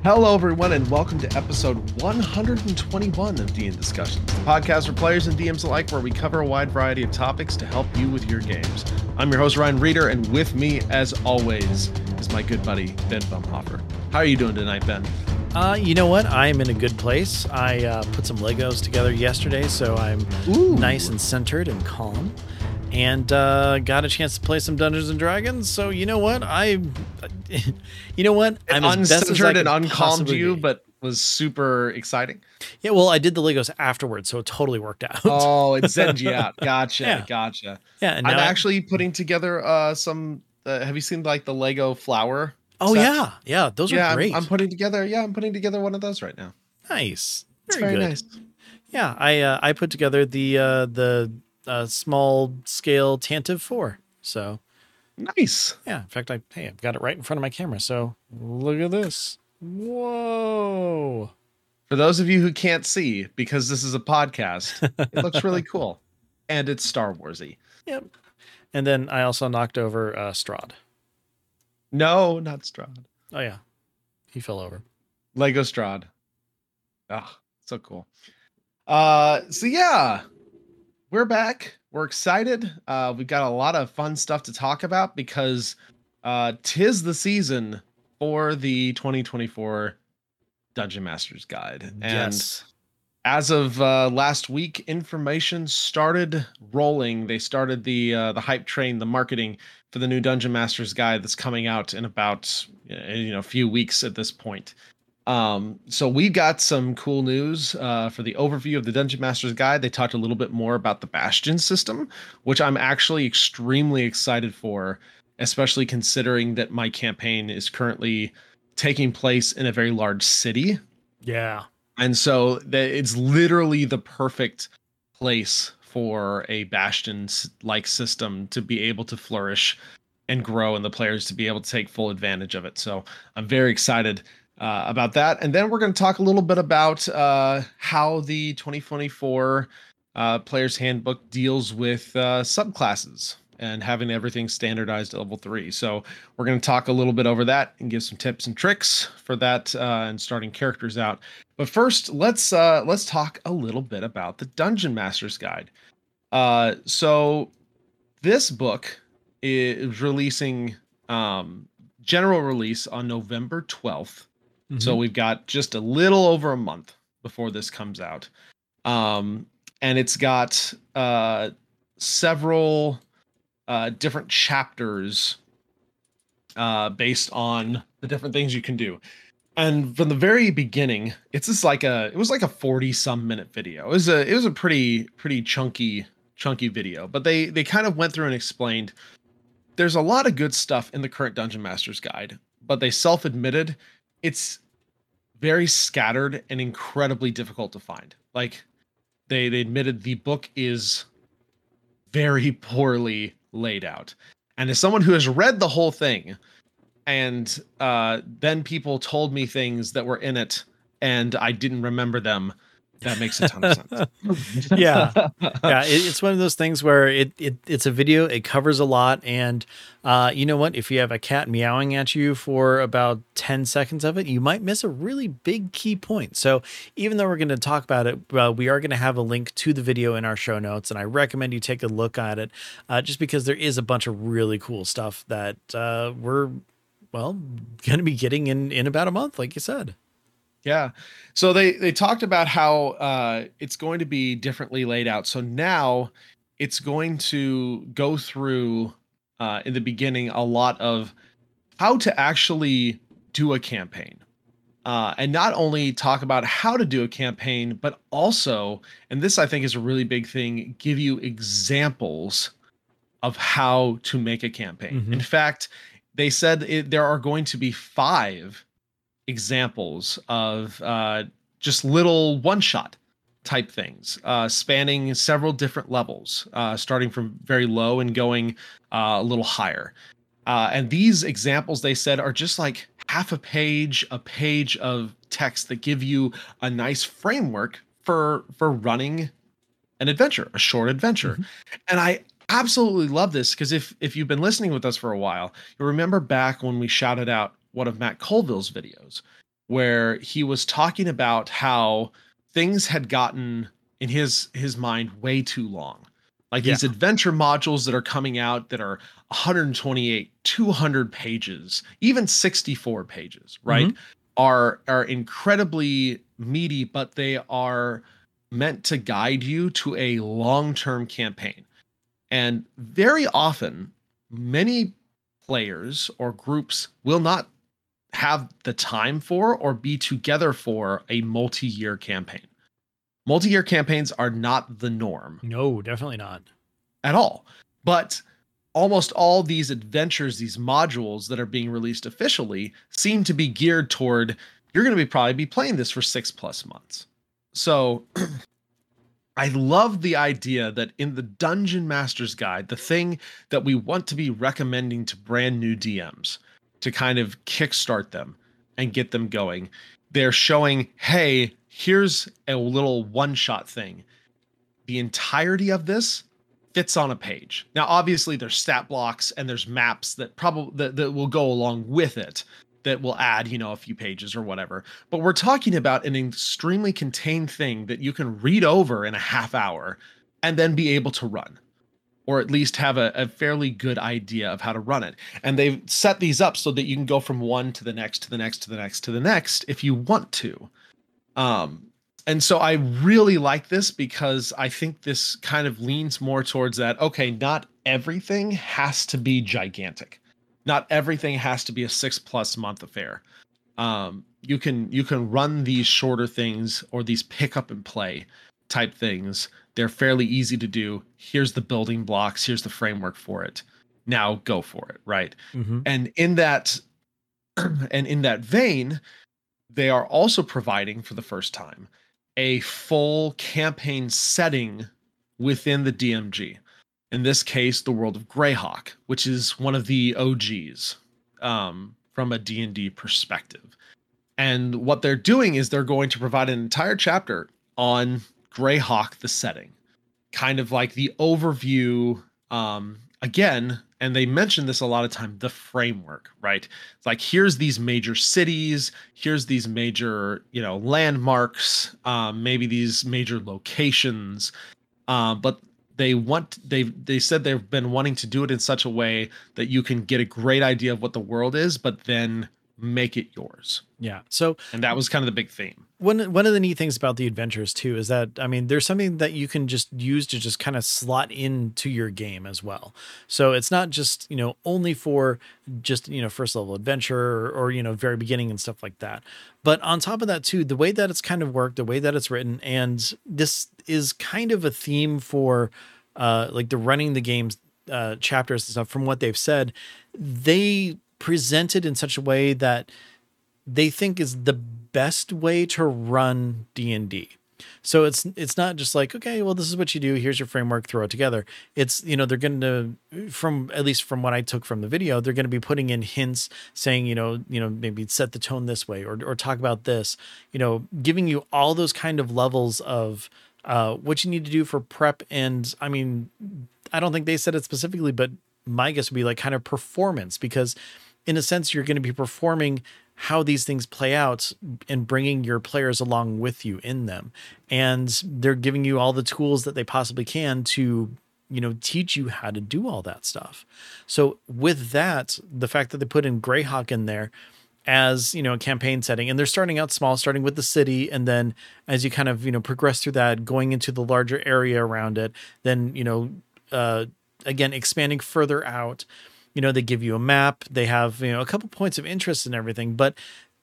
Hello, everyone, and welcome to episode 121 of DM Discussions, the podcast for players and DMs alike, where we cover a wide variety of topics to help you with your games. I'm your host, Ryan Reeder, and with me, as always, is my good buddy, Ben Bumhofer. How are you doing tonight, Ben? You know what? I'm in a good place. I put some Legos together yesterday, so I'm nice and centered and calm. And got a chance to play some Dungeons and Dragons. So you know what? I'm as best as I uncentered and uncalmed possibly you, be. but was super exciting. Yeah, well, I did the Legos afterwards, so it totally worked out. Oh, it zened you out. Gotcha, Yeah. gotcha. Yeah, and I'm now actually putting together some. Have you seen like the Lego flower? Oh sets? yeah, those are great. I'm putting together. Yeah, I'm putting together one of those right now. Nice, It's very very good. nice. Yeah, I put together the small scale Tantive 4. So Nice. yeah, in fact, I've got it right in front of my camera. So look at this. Whoa. For those of you who can't see, because this is a podcast, it looks really cool, and it's Star Warsy. Yep. And then I also knocked over Strahd. No, not Strahd. Oh yeah, he fell over. Lego Strahd. Oh, so cool. So yeah, we're back. We're excited. We've got a lot of fun stuff to talk about because tis the season for the 2024 Dungeon Masters Guide. And Yes. as of last week, information started rolling. They started the hype train, the marketing for the new Dungeon Masters Guide that's coming out in about a few weeks at this point. So we got some cool news for the overview of the Dungeon Masters Guide. They talked a little bit more about the Bastion system, which I'm actually extremely excited for, especially considering that my campaign is currently taking place in a very large city. Yeah. And so it's literally the perfect place for a Bastion-like system to be able to flourish and grow, and the players to be able to take full advantage of it. So I'm very excited about that. And then we're going to talk a little bit about how the 2024 Player's Handbook deals with subclasses and having everything standardized at level 3. So we're going to talk a little bit over that and give some tips and tricks for that and starting characters out. But first, let's talk a little bit about the Dungeon Master's Guide. So this book is releasing general release on November 12th. So we've got just a little over a month before this comes out. And it's got several different chapters based on the different things you can do. And from the very beginning, it was like a 40-some minute video. It was a pretty chunky video, but they kind of went through and explained there's a lot of good stuff in the current Dungeon Master's Guide, but they self-admitted it's very scattered and incredibly difficult to find. Like they admitted the book is very poorly laid out. And as someone who has read the whole thing, and then people told me things that were in it and I didn't remember them, that makes a ton of sense. Yeah. It's one of those things where it's a video, it covers a lot, and you know what? If you have a cat meowing at you for about 10 seconds of it, you might miss a really big key point. So even though we're going to talk about it, we are going to have a link to the video in our show notes, and I recommend you take a look at it just because there is a bunch of really cool stuff that we're going to be getting in about a month, like you said. Yeah. So they talked about how it's going to be differently laid out. So now it's going to go through in the beginning a lot of how to actually do a campaign. And not only talk about how to do a campaign, but also, and this I think is a really big thing, give you examples of how to make a campaign. Mm-hmm. In fact, they said there are going to be 5 examples of just little one-shot type things, spanning several different levels, starting from very low and going a little higher. And these examples, they said, are just like half a page of text that give you a nice framework for running an adventure, a short adventure. Mm-hmm. And I absolutely love this because if you've been listening with us for a while, you remember back when we shouted out one of Matt Colville's videos. where he was talking about how things had gotten in his mind way too long. Like Yeah. these adventure modules that are coming out that are 128, 200 pages, even 64 pages, right? Mhm. Are incredibly meaty, but they are meant to guide you to a long-term campaign. And very often, many players or groups will not have the time for or be together for a multi-year campaign. Multi-year campaigns are not the norm No, definitely not. at all. But almost all these adventures, these modules that are being released officially seem to be geared toward you're going to be probably be playing this for 6+ months. So I love the idea that in the Dungeon Master's Guide, the thing that we want to be recommending to brand new DMs to kind of kickstart them and get them going, they're showing, hey, here's a little one-shot thing. The entirety of this fits on a page. Now, obviously, there's stat blocks and there's maps that probably that will go along with it that will add, a few pages or whatever. But we're talking about an extremely contained thing that you can read over in a half hour and then be able to run, or at least have a fairly good idea of how to run it. And they've set these up so that you can go from one to the next, to the next, to the next, to the next if you want to. And so I really like this because I think this kind of leans more towards that. Okay, not everything has to be gigantic. Not everything has to be a 6+ month affair. You can run these shorter things or these pick up and play type things. They're fairly easy to do. Here's the building blocks. Here's the framework for it. Now go for it, right? Mm-hmm. And in that vein, they are also providing for the first time a full campaign setting within the DMG. In this case, the world of Greyhawk, which is one of the OGs from a D&D perspective. And what they're doing is they're going to provide an entire chapter on Greyhawk, the setting, kind of like the overview. Again, and they mention this a lot of time, the framework, right? It's like, here's these major cities, here's these major, landmarks, maybe these major locations, but they said they've been wanting to do it in such a way that you can get a great idea of what the world is, but then make it yours. Yeah. So, and that was kind of the big theme. One of the neat things about the adventures too is that, I mean, there's something that you can just use to just kind of slot into your game as well. So it's not just, only for just, first level adventure or very beginning and stuff like that. But on top of that too, the way that it's kind of worked, the way that it's written, and this is kind of a theme for like the running the games chapters and stuff. From what they've said, they present it in such a way that they think is the best way to run D&D. So it's not just like, okay, well, this is what you do. Here's your framework, throw it together. It's, they're going to, at least from what I took from the video, they're going to be putting in hints saying, maybe set the tone this way or talk about this, giving you all those kind of levels of what you need to do for prep. And I mean, I don't think they said it specifically, but my guess would be like kind of performance, because in a sense, you're going to be performing how these things play out and bringing your players along with you in them. And they're giving you all the tools that they possibly can to, teach you how to do all that stuff. So with that, the fact that they put in Greyhawk in there as, a campaign setting, and they're starting out small, starting with the city. And then as you kind of, progress through that, going into the larger area around it, then, again, expanding further out. They give you a map, they have, a couple points of interest and everything, but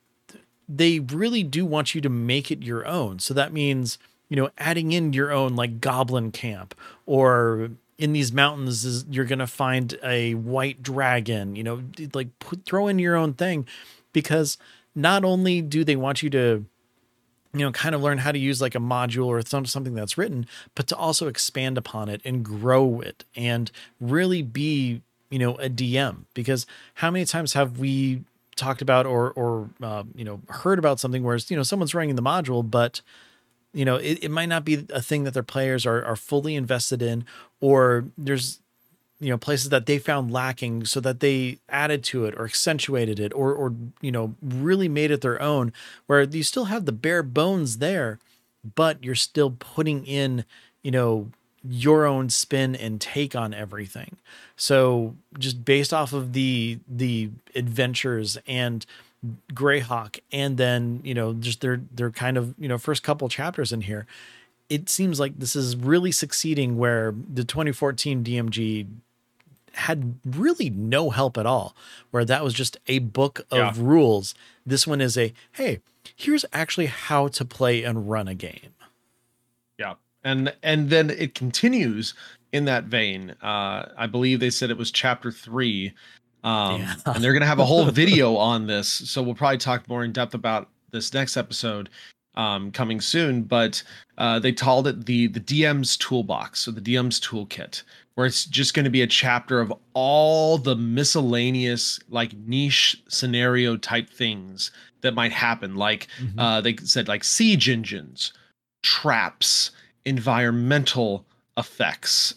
they really do want you to make it your own. So that means, adding in your own like goblin camp, or in these mountains you're going to find a white dragon, like throw in your own thing, because not only do they want you to, kind of learn how to use like a module or something that's written, but to also expand upon it and grow it and really be, a DM. Because how many times have we talked about or heard about something where, someone's running the module, but, it might not be a thing that their players are fully invested in, or there's places that they found lacking so that they added to it or accentuated it or really made it their own, where you still have the bare bones there, but you're still putting in, your own spin and take on everything. So just based off of the adventures and Greyhawk, and then just their kind of first couple chapters in here, it seems like this is really succeeding, where the 2014 DMG had really no help at all, where that was just a book of rules. This one is hey, here's actually how to play and run a game. Yeah. And then it continues in that vein. I believe they said it was chapter 3. And they're going to have a whole video on this. So we'll probably talk more in depth about this next episode coming soon. But they called it the DM's Toolbox, or the DM's Toolkit, where it's just going to be a chapter of all the miscellaneous, like niche scenario type things that might happen. Like they said, like siege engines, traps, environmental effects,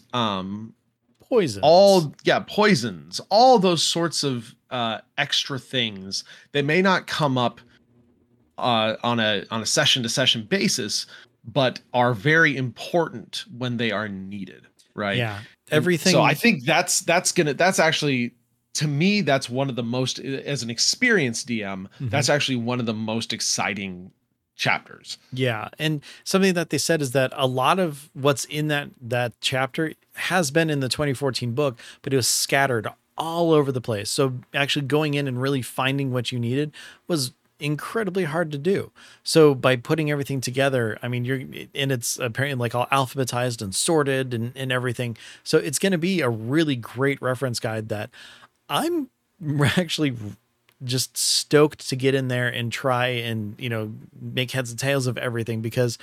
poisons, poisons, all those sorts of extra things that may not come up on a session to session basis, but are very important when they are needed, right? Yeah, everything. So I think that's actually, to me, that's one of the most, as an experienced DM, that's actually one of the most exciting chapters. Yeah. And something that they said is that a lot of what's in that chapter has been in the 2014 book, but it was scattered all over the place. So actually going in and really finding what you needed was incredibly hard to do. So by putting everything together, I mean, it's apparently like all alphabetized and sorted and everything. So it's going to be a really great reference guide that I'm actually just stoked to get in there and try and, make heads and tails of everything, because,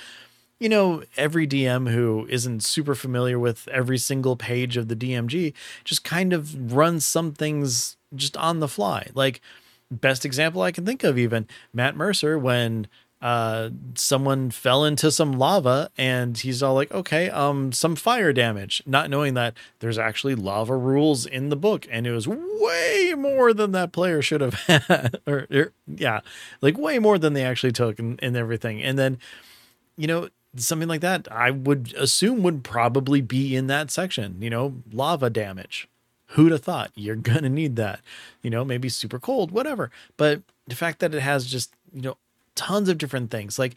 every DM who isn't super familiar with every single page of the DMG just kind of runs some things just on the fly. Like, best example I can think of, even Matt Mercer, when someone fell into some lava and he's all like, okay, some fire damage, not knowing that there's actually lava rules in the book, and it was way more than that player should have had, like way more than they actually took and everything. And then, something like that, I would assume would probably be in that section, lava damage. Who'd have thought? You're going to need that, maybe super cold, whatever. But the fact that it has just, tons of different things, like,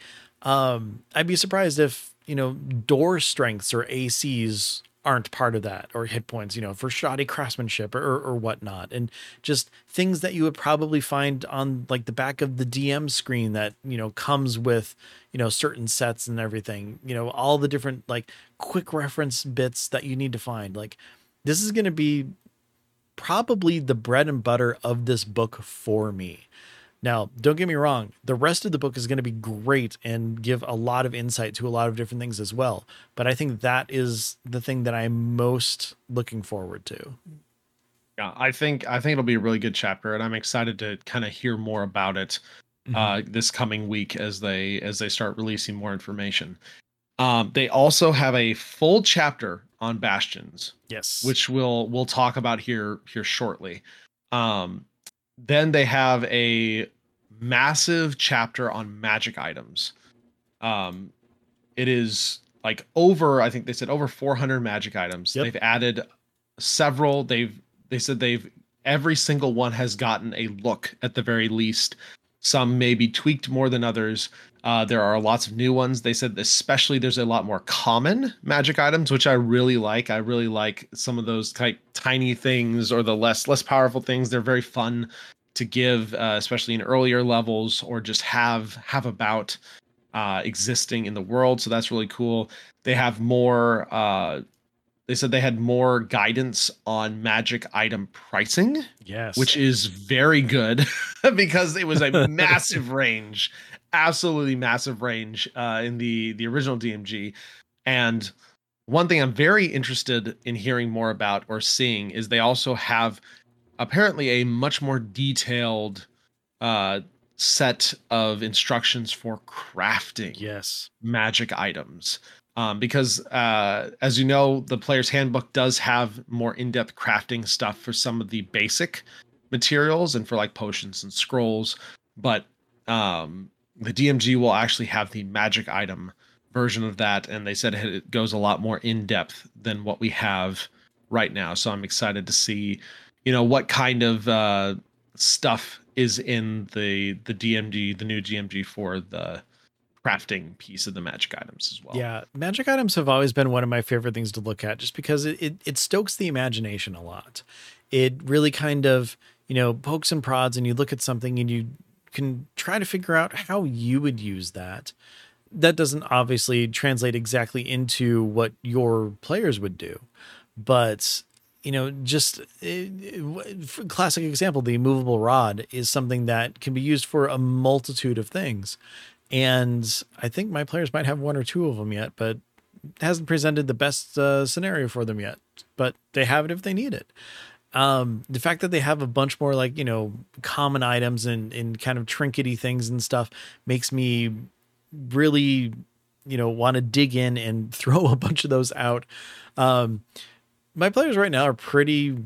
I'd be surprised if, door strengths or ACs aren't part of that, or hit points, for shoddy craftsmanship or whatnot. And just things that you would probably find on like the back of the DM screen that, comes with, certain sets and everything, all the different like quick reference bits that you need to find. Like, this is going to be probably the bread and butter of this book for me. Now, don't get me wrong, the rest of the book is going to be great and give a lot of insight to a lot of different things as well. But I think that is the thing that I'm most looking forward to. Yeah, I think it'll be a really good chapter, and I'm excited to kind of hear more about it this coming week as they start releasing more information. They also have a full chapter on Bastions, yes, which we'll talk about here shortly. Then they have a massive chapter on magic items. It is like I think they said over 400 magic items. Yep. They've added several. They said every single one has gotten a look at the very least. Some may be tweaked more than others. There are lots of new ones. They said especially there's a lot more common magic items, which I really like. I really like some of those tiny things, or the less powerful things. They're very fun to give, especially in earlier levels, or just have about existing in the world. So that's really cool. They have more. They said they had more guidance on magic item pricing. Yes, which is very good because it was a massive range, absolutely massive range in the original DMG. And one thing I'm very interested in hearing more about or seeing is they also have apparently a much more detailed set of instructions for crafting yes magic items. because as you know, the player's handbook does have more in-depth crafting stuff for some of the basic materials and for like potions and scrolls, but the DMG will actually have the magic item version of that, and they said it goes a lot more in depth than what we have right now. So I'm excited to see, what kind of stuff is in the DMG, the new DMG for the crafting piece of the magic items as well. Yeah, magic items have always been one of my favorite things to look at just because it stokes the imagination a lot. It really kind of, pokes and prods, and you look at something and you can try to figure out how you would use that. That doesn't obviously translate exactly into what your players would do, but just classic example, the immovable rod is something that can be used for a multitude of things. And I think my players might have one or two of them yet, but hasn't presented the best scenario for them yet, but they have it if they need it. The fact that they have a bunch more like, common items and kind of trinkety things and stuff makes me really, want to dig in and throw a bunch of those out. My players right now are pretty,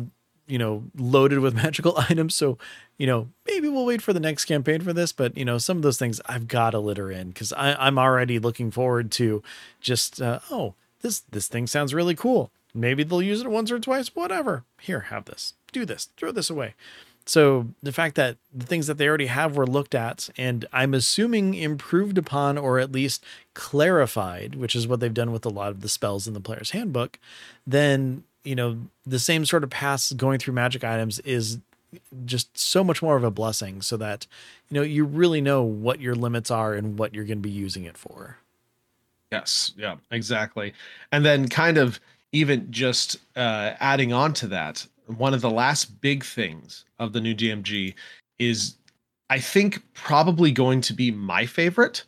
loaded with magical items. So, maybe we'll wait for the next campaign for this, but some of those things I've got to litter in because I'm already looking forward to just, this thing sounds really cool. Maybe they'll use it once or twice, whatever. Here, have this, do this, throw this away. So the fact that the things that they already have were looked at and I'm assuming improved upon or at least clarified, which is what they've done with a lot of the spells in the player's handbook, then, the same sort of paths going through magic items is just so much more of a blessing so that, you really know what your limits are and what you're going to be using it for. Yes. Yeah, exactly. And then kind of even just adding on to that, one of the last big things of the new DMG is, I think, probably going to be my favorite,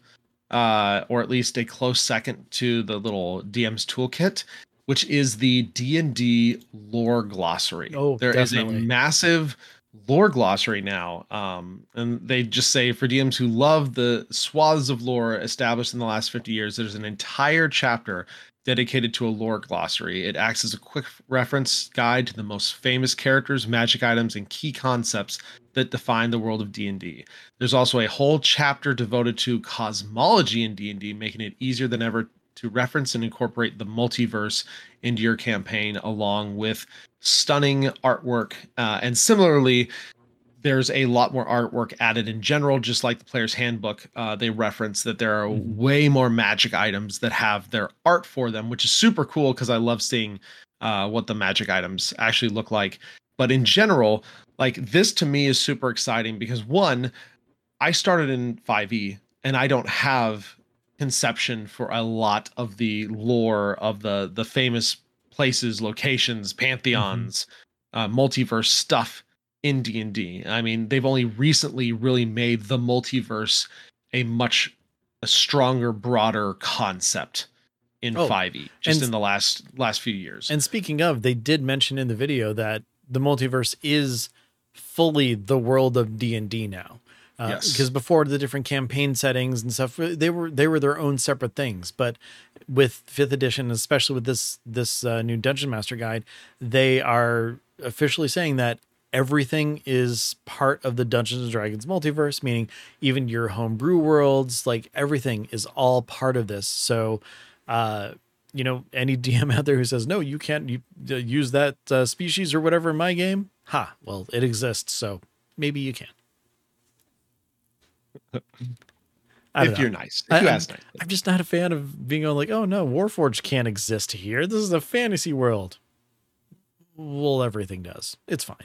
or at least a close second to the little DM's toolkit, which is the D&D lore glossary. Oh, there definitely. is a massive lore glossary now, and they just say for DMs who love the swaths of lore established in the last 50 years, there's an entire chapter dedicated to a lore glossary. It acts as a quick reference guide to the most famous characters, magic items, and key concepts that define the world of D&D. There's also a whole chapter devoted to cosmology in D&D, making it easier than ever to reference and incorporate the multiverse into your campaign, along with stunning artwork. And similarly, there's a lot more artwork added in general, just like the player's handbook. They reference that there are way more magic items that have their art for them, which is super cool because I love seeing what the magic items actually look like. But in general, like this to me is super exciting because one, I started in 5e and I don't have conception for a lot of the lore of the famous places, locations, pantheons, multiverse stuff in D&D. I mean, they've only recently really made the multiverse a much stronger, broader concept in 5e, just in the last few years. And speaking of, they did mention in the video that the multiverse is fully the world of D&D now. Yes. Because before, the different campaign settings and stuff, they were their own separate things. But with 5th edition, especially with this new Dungeon Master Guide, they are officially saying that everything is part of the Dungeons and Dragons multiverse, meaning even your homebrew worlds, like everything is all part of this. So, any DM out there who says, no, you can't use that species or whatever in my game. Well, it exists. So maybe you can. If you're nice. If you ask nice. I'm just not a fan of being on like, oh no, Warforged can't exist here. This is a fantasy world. Well, everything does. It's fine.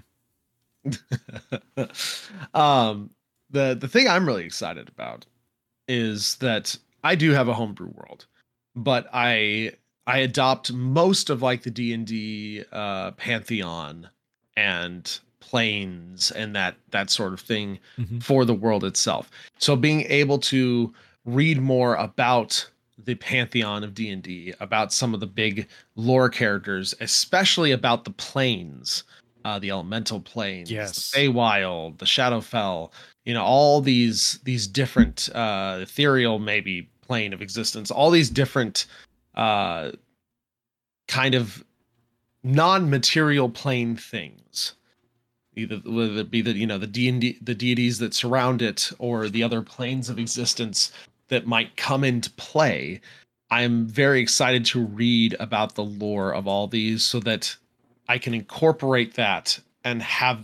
The thing I'm really excited about is that I do have a homebrew world, but I adopt most of like the D&D pantheon and planes and that sort of thing for the world itself. So being able to read more about the pantheon of D&D, about some of the big lore characters, especially about the planes, the elemental planes, the Feywild, the Shadowfell, all these different ethereal maybe plane of existence, all these different uh, kind of non-material plane things, either whether it be the the D&D, the deities that surround it, or the other planes of existence that might come into play. I'm very excited to read about the lore of all these so that I can incorporate that and have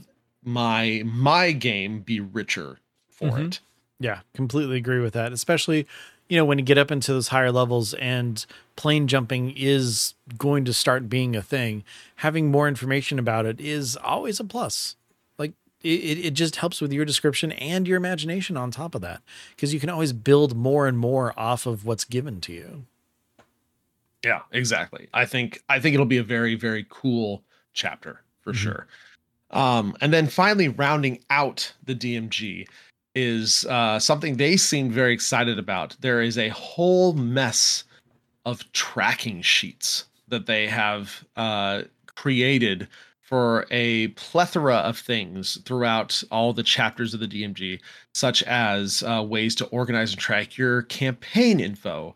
my game be richer for Mm-hmm. it. Yeah, completely agree with that. Especially, when you get up into those higher levels and plane jumping is going to start being a thing, having more information about it is always a plus. Like it just helps with your description and your imagination on top of that, because you can always build more and more off of what's given to you. Yeah, exactly. I think it'll be a very, very cool chapter for Mhm. sure. And then finally, rounding out the DMG is something they seem very excited about. There is a whole mess of tracking sheets that they have created for a plethora of things throughout all the chapters of the DMG, such as ways to organize and track your campaign info,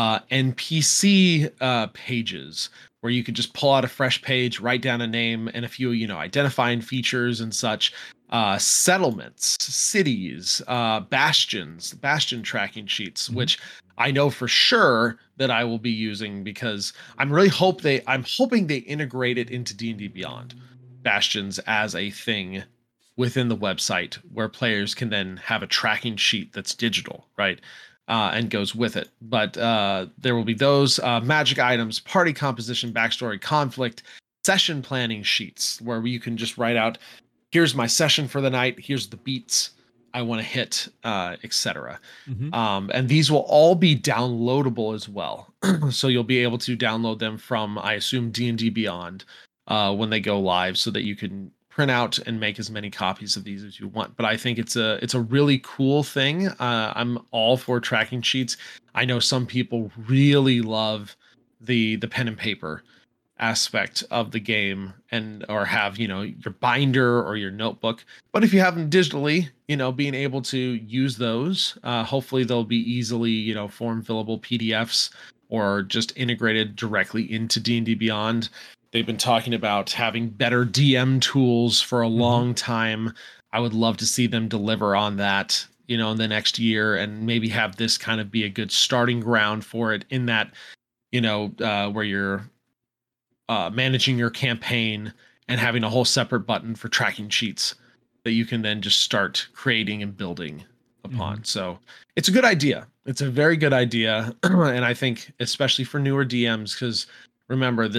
NPC pages, where you could just pull out a fresh page, write down a name and a few, identifying features and such. Settlements, cities, bastion tracking sheets, Mhm. which I know for sure that I will be using because I'm hoping they integrate it into D&D Beyond Bastions as a thing within the website where players can then have a tracking sheet that's digital, right? And goes with it. But there will be those magic items, party composition, backstory, conflict, session planning sheets where you can just write out, here's my session for the night, here's the beats I want to hit, etc. Mhm. And these will all be downloadable as well. So you'll be able to download them from, I assume, D&D Beyond when they go live, so that you can print out and make as many copies of these as you want. But I think it's a really cool thing. I'm all for tracking sheets. I know some people really love the pen and paper aspect of the game, and or have your binder or your notebook, but if you have them digitally, being able to use those, hopefully they'll be easily form fillable PDFs or just integrated directly into D&D Beyond. They've been talking about having better DM tools for a Mhm. long time. I would love to see them deliver on that in the next year, and maybe have this kind of be a good starting ground for it, in that where you're managing your campaign and having a whole separate button for tracking sheets that you can then just start creating and building Mhm. upon. So it's a good idea. It's a very good idea. And I think especially for newer DMs, because remember,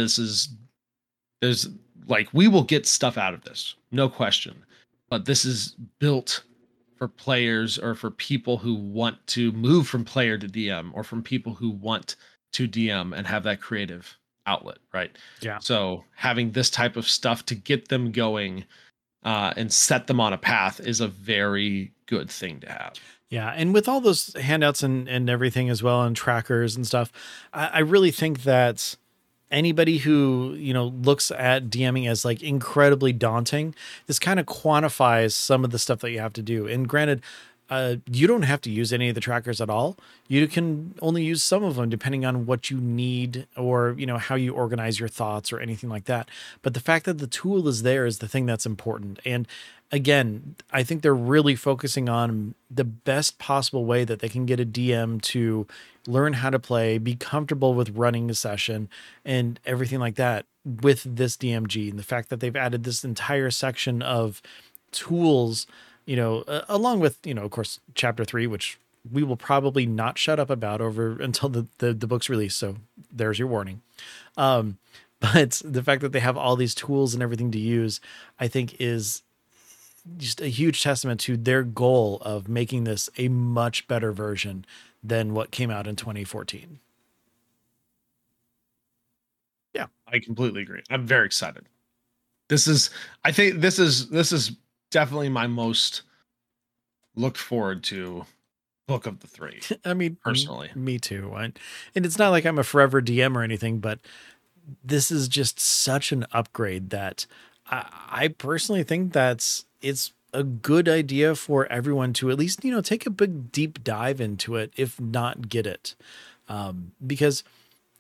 there's like, we will get stuff out of this, no question. But this is built for players, or for people who want to move from player to DM, or from people who want to DM and have that creative outlet, right? Yeah. So having this type of stuff to get them going, and set them on a path, is a very good thing to have. Yeah, and with all those handouts and everything as well, and trackers and stuff, I really think that anybody who looks at DMing as like incredibly daunting, this kind of quantifies some of the stuff that you have to do. And granted, you don't have to use any of the trackers at all. You can only use some of them depending on what you need, or how you organize your thoughts or anything like that. But the fact that the tool is there is the thing that's important. And again, I think they're really focusing on the best possible way that they can get a DM to learn how to play, be comfortable with running a session and everything like that with this DMG. And the fact that they've added this entire section of tools, along with, of course, chapter 3, which we will probably not shut up about over until the book's release. So there's your warning. Um, but the fact that they have all these tools and everything to use, I think is just a huge testament to their goal of making this a much better version than what came out in 2014. Yeah. I completely agree. I'm very excited. I think this is definitely my most looked forward to book of the three, I mean, personally. me too. And it's not like I'm a forever DM or anything, but this is just such an upgrade that I personally think it's a good idea for everyone to at least, take a big deep dive into it, if not get it. Because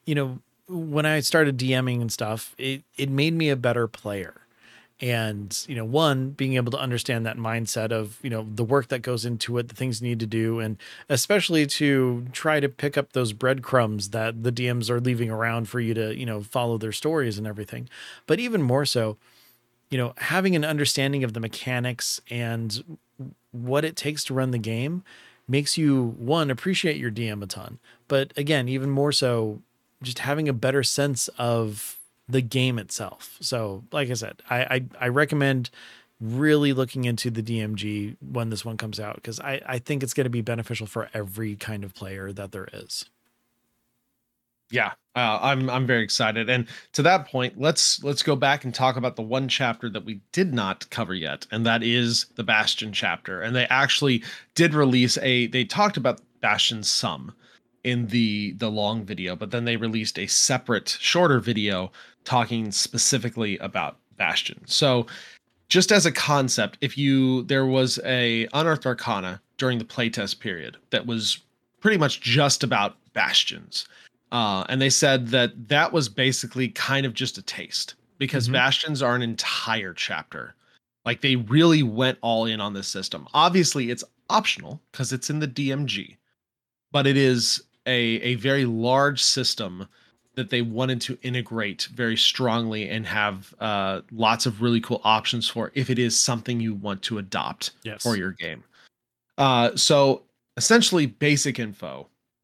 when I started DMing and stuff, it made me a better player. And, one, being able to understand that mindset of, the work that goes into it, the things you need to do, and especially to try to pick up those breadcrumbs that the DMs are leaving around for you to, follow their stories and everything. But even more so, having an understanding of the mechanics and what it takes to run the game makes you, one, appreciate your DM a ton. But again, even more so, just having a better sense of the game itself. So like I said, I recommend really looking into the DMG when this one comes out, because I think it's going to be beneficial for every kind of player that there is. Yeah, I'm very excited. And to that point, let's go back and talk about the one chapter that we did not cover yet, and that is the Bastion chapter. And they actually did release they talked about Bastion some in the long video, but then they released a separate shorter video talking specifically about Bastion. So just as a concept, there was a Unearthed Arcana during the playtest period that was pretty much just about Bastions. And they said that was basically kind of just a taste, because Bastions are an entire chapter. Like, they really went all in on this system. Obviously, it's optional because it's in the DMG, but it is a very large system that they wanted to integrate very strongly and have lots of really cool options for if it is something you want to adopt for your game. So essentially, basic info.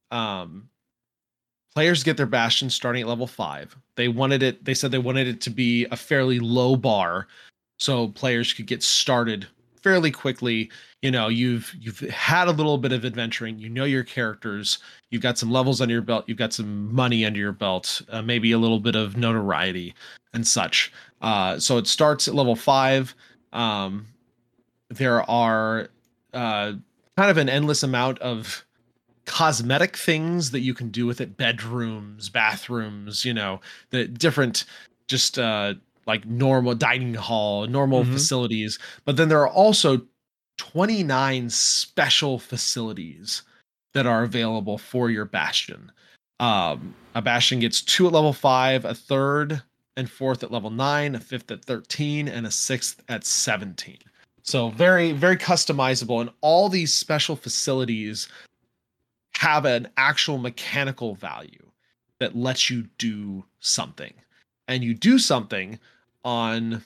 Players get their Bastion starting at level 5. They said they wanted it to be a fairly low bar, so players could get started fairly quickly. You've had a little bit of adventuring, your characters, you've got some levels under your belt, you've got some money under your belt, maybe a little bit of notoriety and such. So it starts at level 5. There are kind of an endless amount of cosmetic things that you can do with it: bedrooms, bathrooms, the different, just like normal dining hall, normal facilities. But then there are also 29 special facilities that are available for your Bastion. A Bastion gets 2 at level 5, a 3rd and 4th at level 9, a 5th at 13, and a 6th at 17. So very, very customizable. And all these special facilities have an actual mechanical value that lets you do something. And you do something on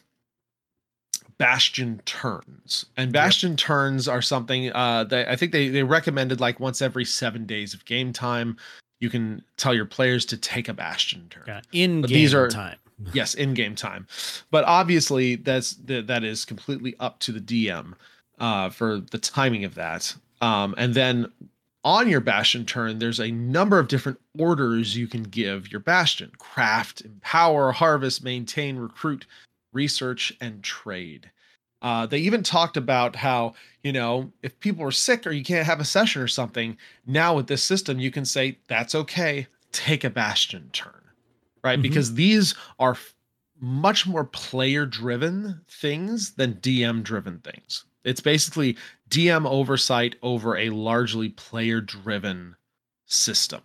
Bastion turns. And Bastion turns are something that I think they recommended, like, once every 7 days of game time, you can tell your players to take a Bastion turn. Yeah, in-game time. Yes, in-game time. But obviously, that is completely up to the DM for the timing of that. And then on your Bastion turn, there's a number of different orders you can give your Bastion: craft, empower, harvest, maintain, recruit, research, and trade. They even talked about how, if people are sick or you can't have a session or something, now with this system, you can say, that's okay, take a Bastion turn, right? Because these are much more player-driven things than DM-driven things. It's basically DM oversight over a largely player-driven system.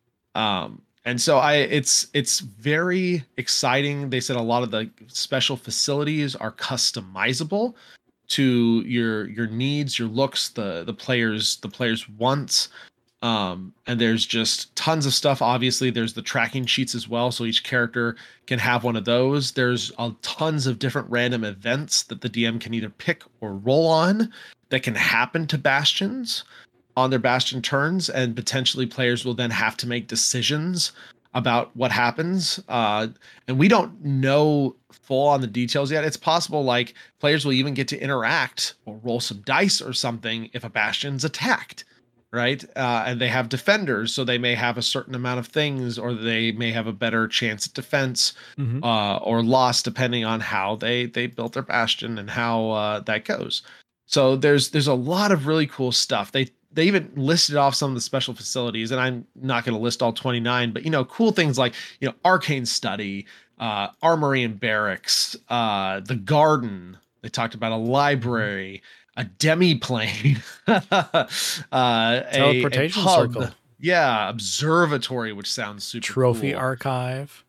And so it's very exciting. They said a lot of the special facilities are customizable to your needs, your looks, the players' wants. And there's just tons of stuff. Obviously, there's the tracking sheets as well, so each character can have one of those. There's tons of different random events that the DM can either pick or roll on that can happen to Bastions on their Bastion turns, and potentially players will then have to make decisions about what happens. And we don't know full on the details yet. It's possible, like, players will even get to interact or roll some dice or something if a Bastion's attacked, right? And they have defenders, so they may have a certain amount of things, or they may have a better chance at defense or loss, depending on how they built their Bastion and how that goes. So there's a lot of really cool stuff. They even listed off some of the special facilities, and I'm not going to list all 29, but cool things like arcane study, armory and barracks, the garden. They talked about a library, a demi-plane, teleportation circle. Yeah, observatory, which sounds super Trophy cool. archive.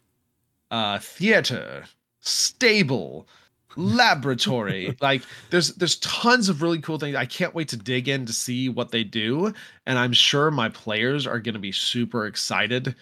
Theater, stable, laboratory. Like there's tons of really cool things. I can't wait to dig in to see what they do, and I'm sure my players are going to be super excited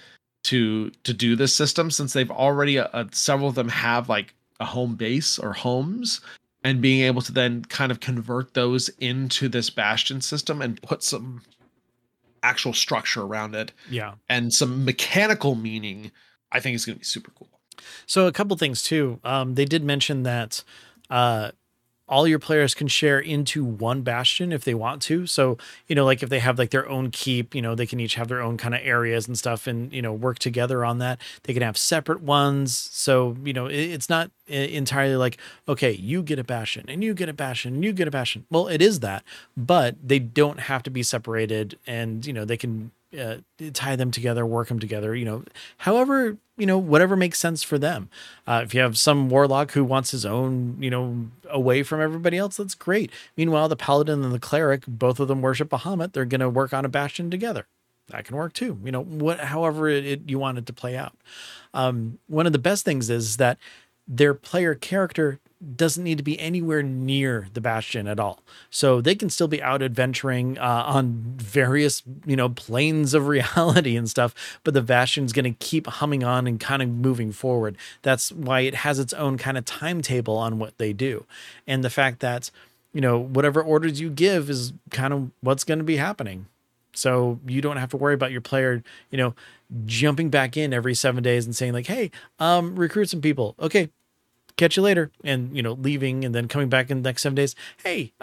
to do this system since they've already several of them have like a home base or homes, and being able to then kind of convert those into this Bastion system and put some actual structure around it Yeah. and some mechanical meaning, I think is going to be super cool. So a couple things too. They did mention that uh, all your players can share into one bastion if they want to. So, like if they have like their own keep, they can each have their own kind of areas and stuff and, work together on that. They can have separate ones. So, it's not entirely like, okay, you get a bastion and you get a bastion and you get a bastion. Well, it is that, but they don't have to be separated and, they can tie them together, work them together, however, whatever makes sense for them. If you have some warlock who wants his own, away from everybody else, that's great. Meanwhile, the paladin and the cleric, both of them worship Bahamut. They're going to work on a bastion together. That can work too. However you want it to play out. One of the best things is that their player character doesn't need to be anywhere near the bastion at all. So they can still be out adventuring on various, planes of reality and stuff, but the bastion's going to keep humming on and kind of moving forward. That's why it has its own kind of timetable on what they do. And the fact that, whatever orders you give is kind of what's going to be happening. So you don't have to worry about your player, jumping back in every 7 days and saying like, hey, recruit some people. Okay, catch you later. And, leaving and then coming back in the next 7 days. Hey,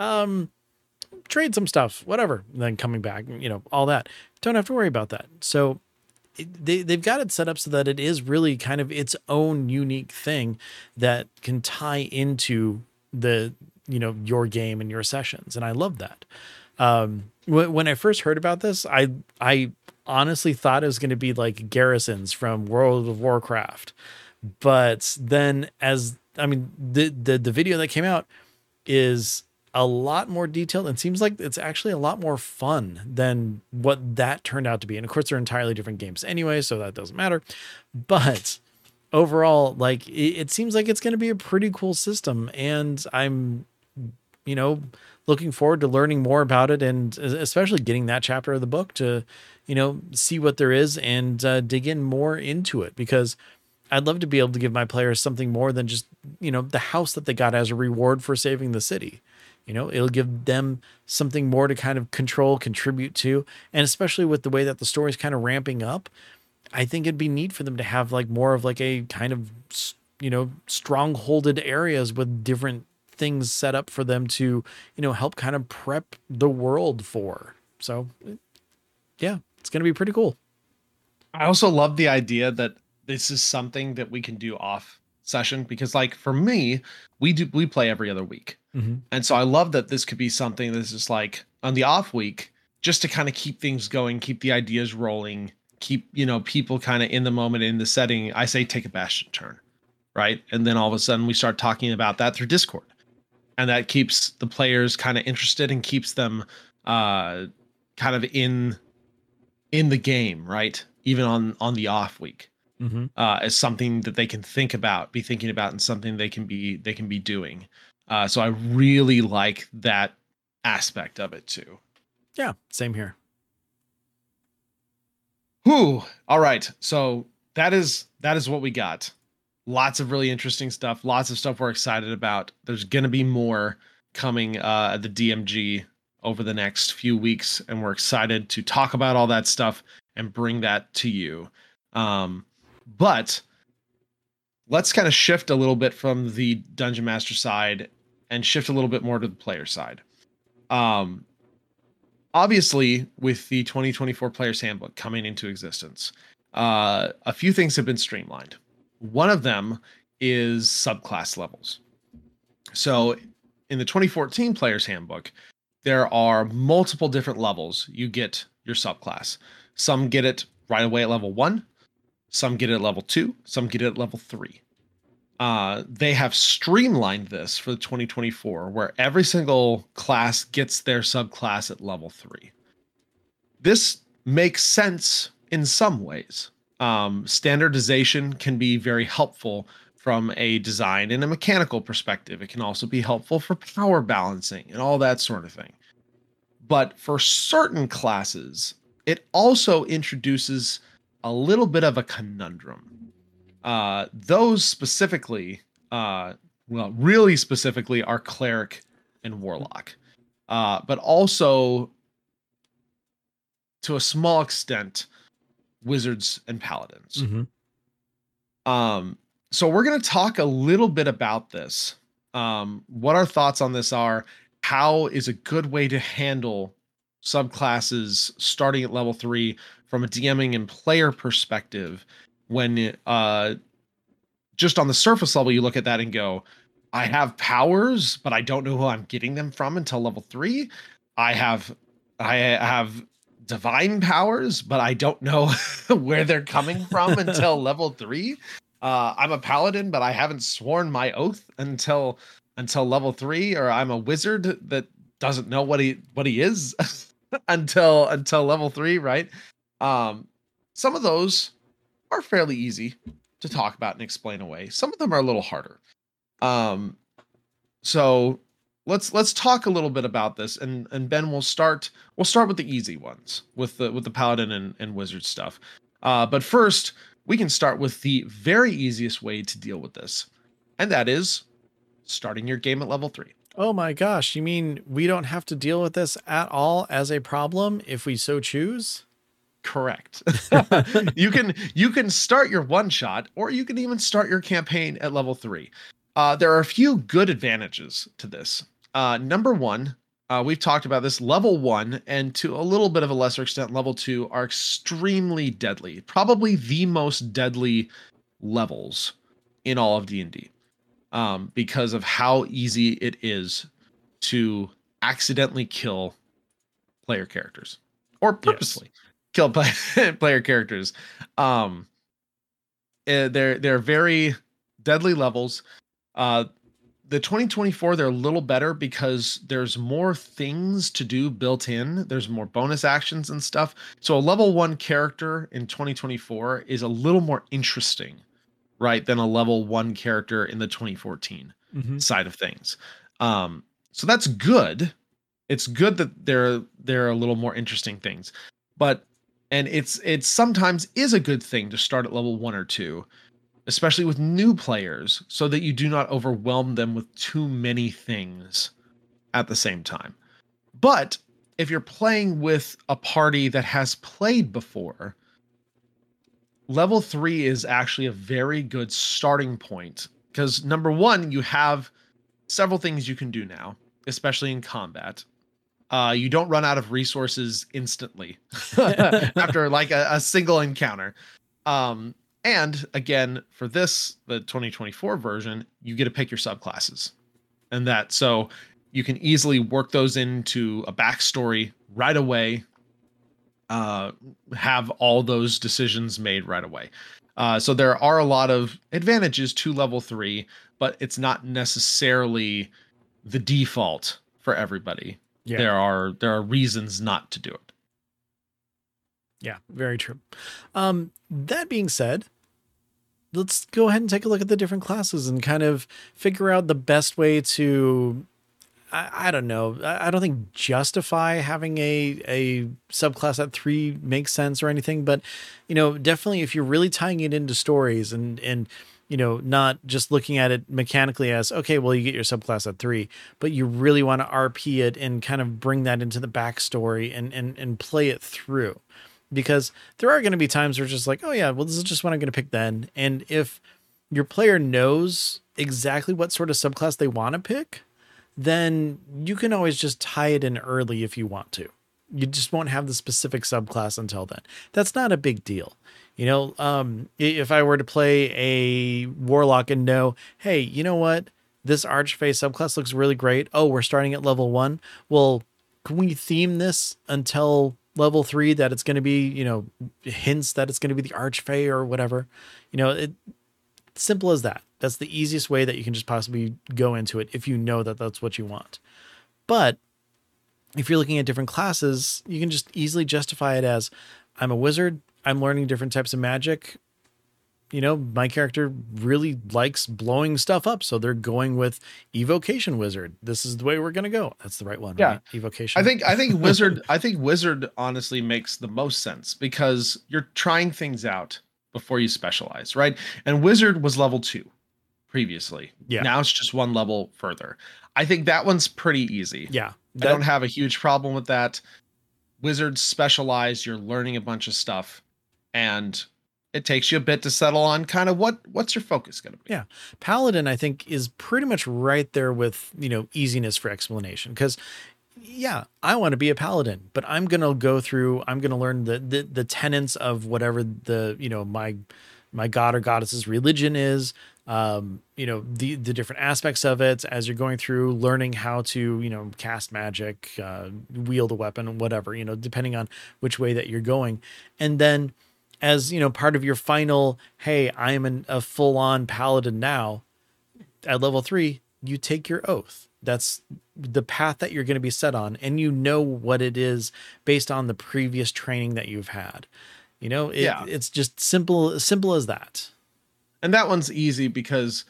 trade some stuff, whatever. And then coming back, all that. Don't have to worry about that. So they've got it set up so that it is really kind of its own unique thing that can tie into the, your game and your sessions. And I love that. When I first heard about this, I honestly thought it was going to be like garrisons from World of Warcraft. But then the video that came out is a lot more detailed and seems like it's actually a lot more fun than what that turned out to be. And of course, they're entirely different games anyway, so that doesn't matter. But overall, like it seems like it's going to be a pretty cool system. And I'm, looking forward to learning more about it and especially getting that chapter of the book to, see what there is and dig in more into it, because I'd love to be able to give my players something more than just, the house that they got as a reward for saving the city. It'll give them something more to kind of contribute to. And especially with the way that the story is kind of ramping up, I think it'd be neat for them to have like more of like a kind of, strongholded areas with different things set up for them to, help kind of prep the world for. So yeah, it's going to be pretty cool. I also love the idea that this is something that we can do off session, because like for me, we play every other week. Mm-hmm. And so I love that this could be something that's just like on the off week, just to kind of keep things going, keep the ideas rolling, keep, people kind of in the moment, in the setting. I say, take a bastion turn. Right. And then all of a sudden we start talking about that through Discord, and that keeps the players kind of interested and keeps them kind of in the game. Right. Even on the off week. Mm-hmm. As something that they can be thinking about, and something they can be doing. So I really like that aspect of it too. Yeah, same here. Whew. All right. So that is what we got. Lots of really interesting stuff. Lots of stuff we're excited about. There's going to be more coming at the DMG over the next few weeks, and we're excited to talk about all that stuff and bring that to you. But let's kind of shift a little bit from the Dungeon Master side and shift a little bit more to the player side. Obviously, with the 2024 Player's Handbook coming into existence, a few things have been streamlined. One of them is subclass levels. So in the 2014 Player's Handbook, there are multiple different levels you get your subclass. Some get it right away at level 1. Some get it at level 2. Some get it at level 3. They have streamlined this for the 2024, where every single class gets their subclass at level 3. This makes sense in some ways. Standardization can be very helpful from a design and a mechanical perspective. It can also be helpful for power balancing and all that sort of thing. But for certain classes, it also introduces a little bit of a conundrum. Those specifically, well, really specifically, are cleric and warlock, but also to a small extent, wizards and paladins. So we're going to talk a little bit about this. What our thoughts on this are, how is a good way to handle subclasses starting at level 3 from a DMing and player perspective when just on the surface level you look at that and go, I have powers, but I don't know who I'm getting them from until level 3. I have divine powers, but I don't know where they're coming from until level 3. I'm a paladin, but I haven't sworn my oath until level 3, or I'm a wizard that doesn't know what he is until level 3, right? Some of those are fairly easy to talk about and explain away. Some of them are a little harder. So let's talk a little bit about this, and Ben, we'll start with the easy ones, with the paladin and wizard stuff. But first, we can start with the very easiest way to deal with this, and that is starting your game at level 3. Oh my gosh, you mean we don't have to deal with this at all as a problem if we so choose? Correct. You can start your one shot, or you can even start your campaign at level 3. There are a few good advantages to this. Number one, we've talked about this. Level 1 and to a little bit of a lesser extent, level 2 are extremely deadly. Probably the most deadly levels in all of D&D, because of how easy it is to accidentally kill player characters, or purposely kill player characters. They're very deadly levels. The 2024, they're a little better because there's more things to do built in. There's more bonus actions and stuff. So a level 1 character in 2024 is a little more interesting, right, than a level 1 character in the 2014 side of things. So that's good. It's good that they're a little more interesting things. But and it's sometimes is a good thing to start at level 1 or 2, especially with new players, so that you do not overwhelm them with too many things at the same time. But if you're playing with a party that has played before, level 3 is actually a very good starting point, because number one, you have several things you can do now, especially in combat. You don't run out of resources instantly after like a single encounter. And again, for this, the 2024 version, you get to pick your subclasses, and that, so you can easily work those into a backstory right away. Have all those decisions made right away. So there are a lot of advantages to level 3, but it's not necessarily the default for everybody. Yeah. There are reasons not to do it. Yeah, very true. That being said, let's go ahead and take a look at the different classes and kind of figure out the best way to, I don't know. I don't think justify having a subclass at 3 makes sense or anything, but definitely if you're really tying it into stories and not just looking at it mechanically as, okay, well, you get your subclass at 3, but you really want to RP it and kind of bring that into the backstory and play it through. Because there are going to be times where it's just like, oh yeah, well, this is just what I'm going to pick then. And if your player knows exactly what sort of subclass they want to pick, then you can always just tie it in early if you want to. You just won't have the specific subclass until then. That's not a big deal. If I were to play a warlock and know, hey, you know what? This archfey subclass looks really great. Oh, we're starting at level 1. Well, can we theme this until level 3 that it's going to be, hints that it's going to be the archfey or whatever? Simple as that. That's the easiest way that you can just possibly go into it if you know that that's what you want. But if you're looking at different classes, you can just easily justify it as, I'm a wizard, I'm learning different types of magic. You know, my character really likes blowing stuff up, so they're going with evocation wizard. This is the way we're going to go. That's the right one, Yeah. right? Evocation. I think wizard honestly makes the most sense because you're trying things out before you specialize, right? And wizard was level 2 previously. Yeah. Now it's just one level further. I think that one's pretty easy. Yeah. I don't have a huge problem with that. Wizards specialize, you're learning a bunch of stuff, and it takes you a bit to settle on kind of what's your focus going to be. Yeah. Paladin, I think, is pretty much right there with, you know, easiness for explanation. Because, yeah, I want to be a paladin, but I'm going to go through, I'm going to learn the tenets of whatever the, you know, my god or goddess's religion is, you know, the different aspects of it as you're going through learning how to, you know, cast magic, wield a weapon, whatever, you know, depending on which way that you're going. And then, as you know, part of your final, hey, I am a full-on paladin now, at level 3, you take your oath. That's the path that you're going to be set on, and you know what it is based on the previous training that you've had. You know, it's just simple as that. And that one's easy because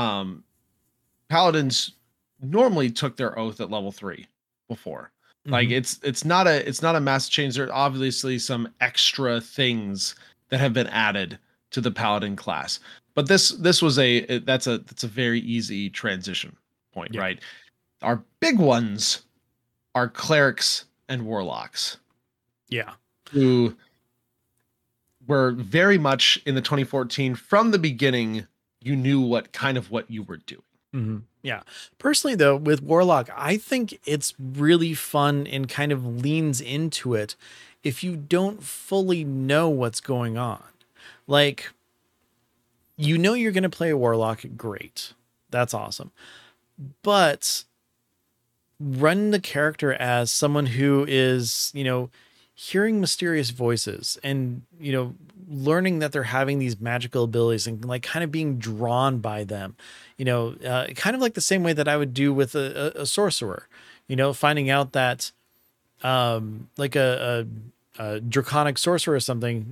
paladins normally took their oath at level 3 before. Like it's not a massive change. There are obviously some extra things that have been added to the paladin class, but that's a very easy transition point, right? Our big ones are clerics and warlocks. Yeah, who were very much in the 2014 from the beginning. You knew what you were doing. Mm-hmm. Yeah. Personally, though, with Warlock, I think it's really fun and kind of leans into it if you don't fully know what's going on. Like, you know you're going to play a Warlock, great. That's awesome. But run the character as someone who is, you know, hearing mysterious voices and, you know, learning that they're having these magical abilities and like kind of being drawn by them, you know, kind of like the same way that I would do with a sorcerer, you know, finding out that like a draconic sorcerer or something,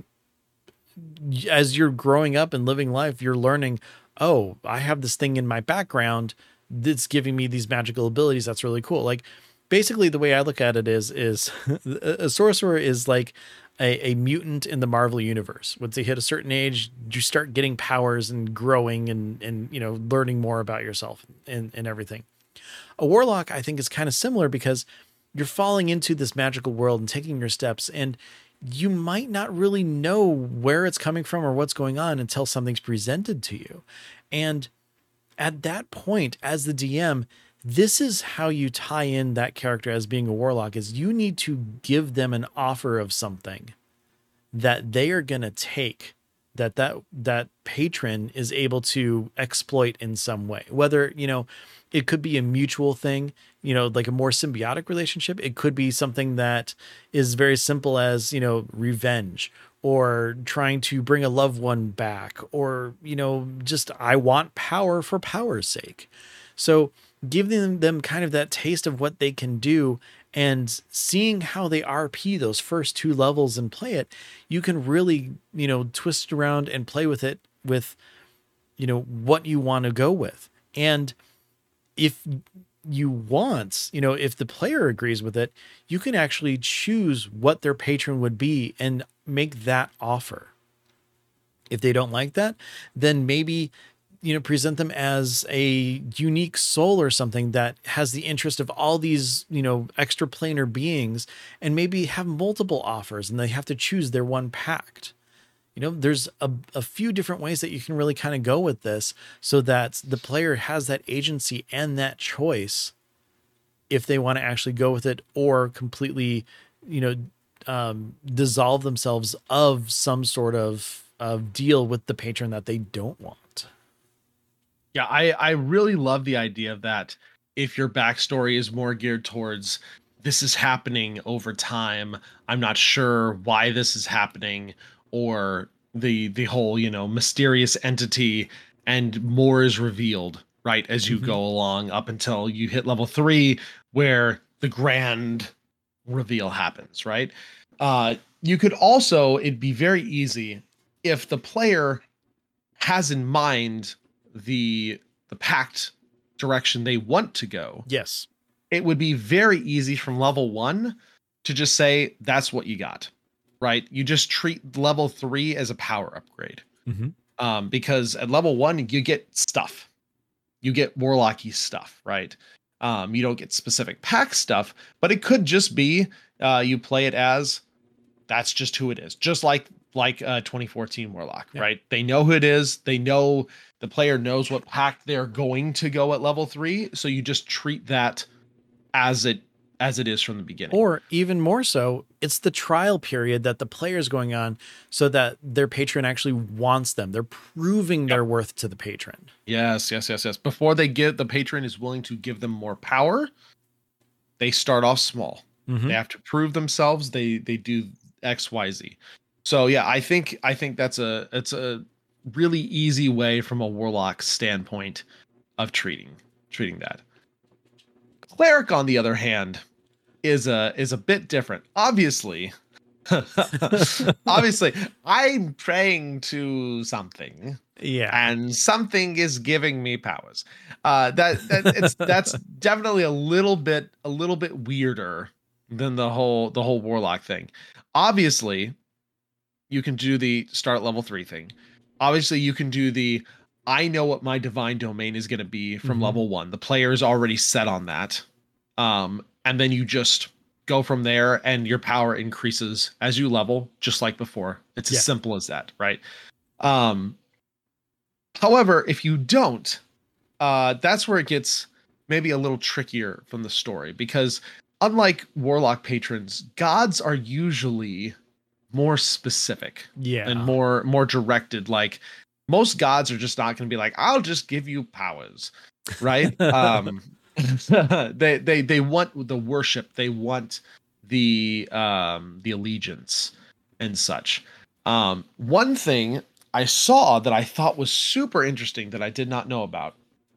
as you're growing up and living life, you're learning, oh, I have this thing in my background that's giving me these magical abilities. That's really cool. Like, basically the way I look at it is a sorcerer is like a mutant in the Marvel universe. Once they hit a certain age, you start getting powers and growing and you know, learning more about yourself and everything. A warlock, I think, is kind of similar because you're falling into this magical world and taking your steps, and you might not really know where it's coming from or what's going on until something's presented to you. And at that point, as the DM, this is how you tie in that character as being a warlock, is you need to give them an offer of something that they are going to take, that patron is able to exploit in some way. Whether, you know, it could be a mutual thing, you know, like a more symbiotic relationship. It could be something that is very simple as, you know, revenge, or trying to bring a loved one back, or, you know, just, I want power for power's sake. So giving them kind of that taste of what they can do and seeing how they RP those first 2 levels and play it, you can really, you know, twist around and play with it with, you know, what you want to go with. And if you want, you know, if the player agrees with it, you can actually choose what their patron would be and make that offer. If they don't like that, then maybe, you know, present them as a unique soul or something that has the interest of all these, you know, extra planar beings, and maybe have multiple offers and they have to choose their one pact. You know, there's a few different ways that you can really kind of go with this so that the player has that agency and that choice if they want to actually go with it, or completely, you know, dissolve themselves of some sort of deal with the patron that they don't want. Yeah, I really love the idea of that. If your backstory is more geared towards, this is happening over time, I'm not sure why this is happening, or the whole, you know, mysterious entity, and more is revealed, right, as you go along up until you hit level 3, where the grand reveal happens, right? You could also, it'd be very easy if the player has in mind the pact direction they want to go. Yes. It would be very easy from level 1 to just say that's what you got, right? You just treat level 3 as a power upgrade. Because at level 1 you get stuff. You get warlocky stuff, right? You don't get specific pack stuff, but it could just be you play it as that's just who it is. Just like 2014 Warlock, right? They know who it is. They know the player knows what pack they're going to go at level 3, so you just treat that as it is from the beginning. Or even more so, it's the trial period that the player's going on so that their patron actually wants them. They're proving their worth to the patron. Yes. Before they get, the patron is willing to give them more power, they start off small. They have to prove themselves. They do XYZ. So yeah, I think it's a really easy way from a warlock standpoint of treating that. Cleric, on the other hand, is a bit different. Obviously, I'm praying to something. Yeah. And something is giving me powers. That's definitely a little bit weirder than the whole warlock thing. Obviously, you can do the start level 3 thing. Obviously, you can do the I know what my divine domain is going to be from level 1. The player is already set on that. And then you just go from there and your power increases as you level, just like before. It's as simple as that, right? However, if you don't, that's where it gets maybe a little trickier from the story, because unlike warlock patrons, gods are usually more specific and more directed. Like most gods are just not going to be like, I'll just give you powers, right? They want the worship, they want the allegiance and such. One thing I saw that I thought was super interesting that I did not know about,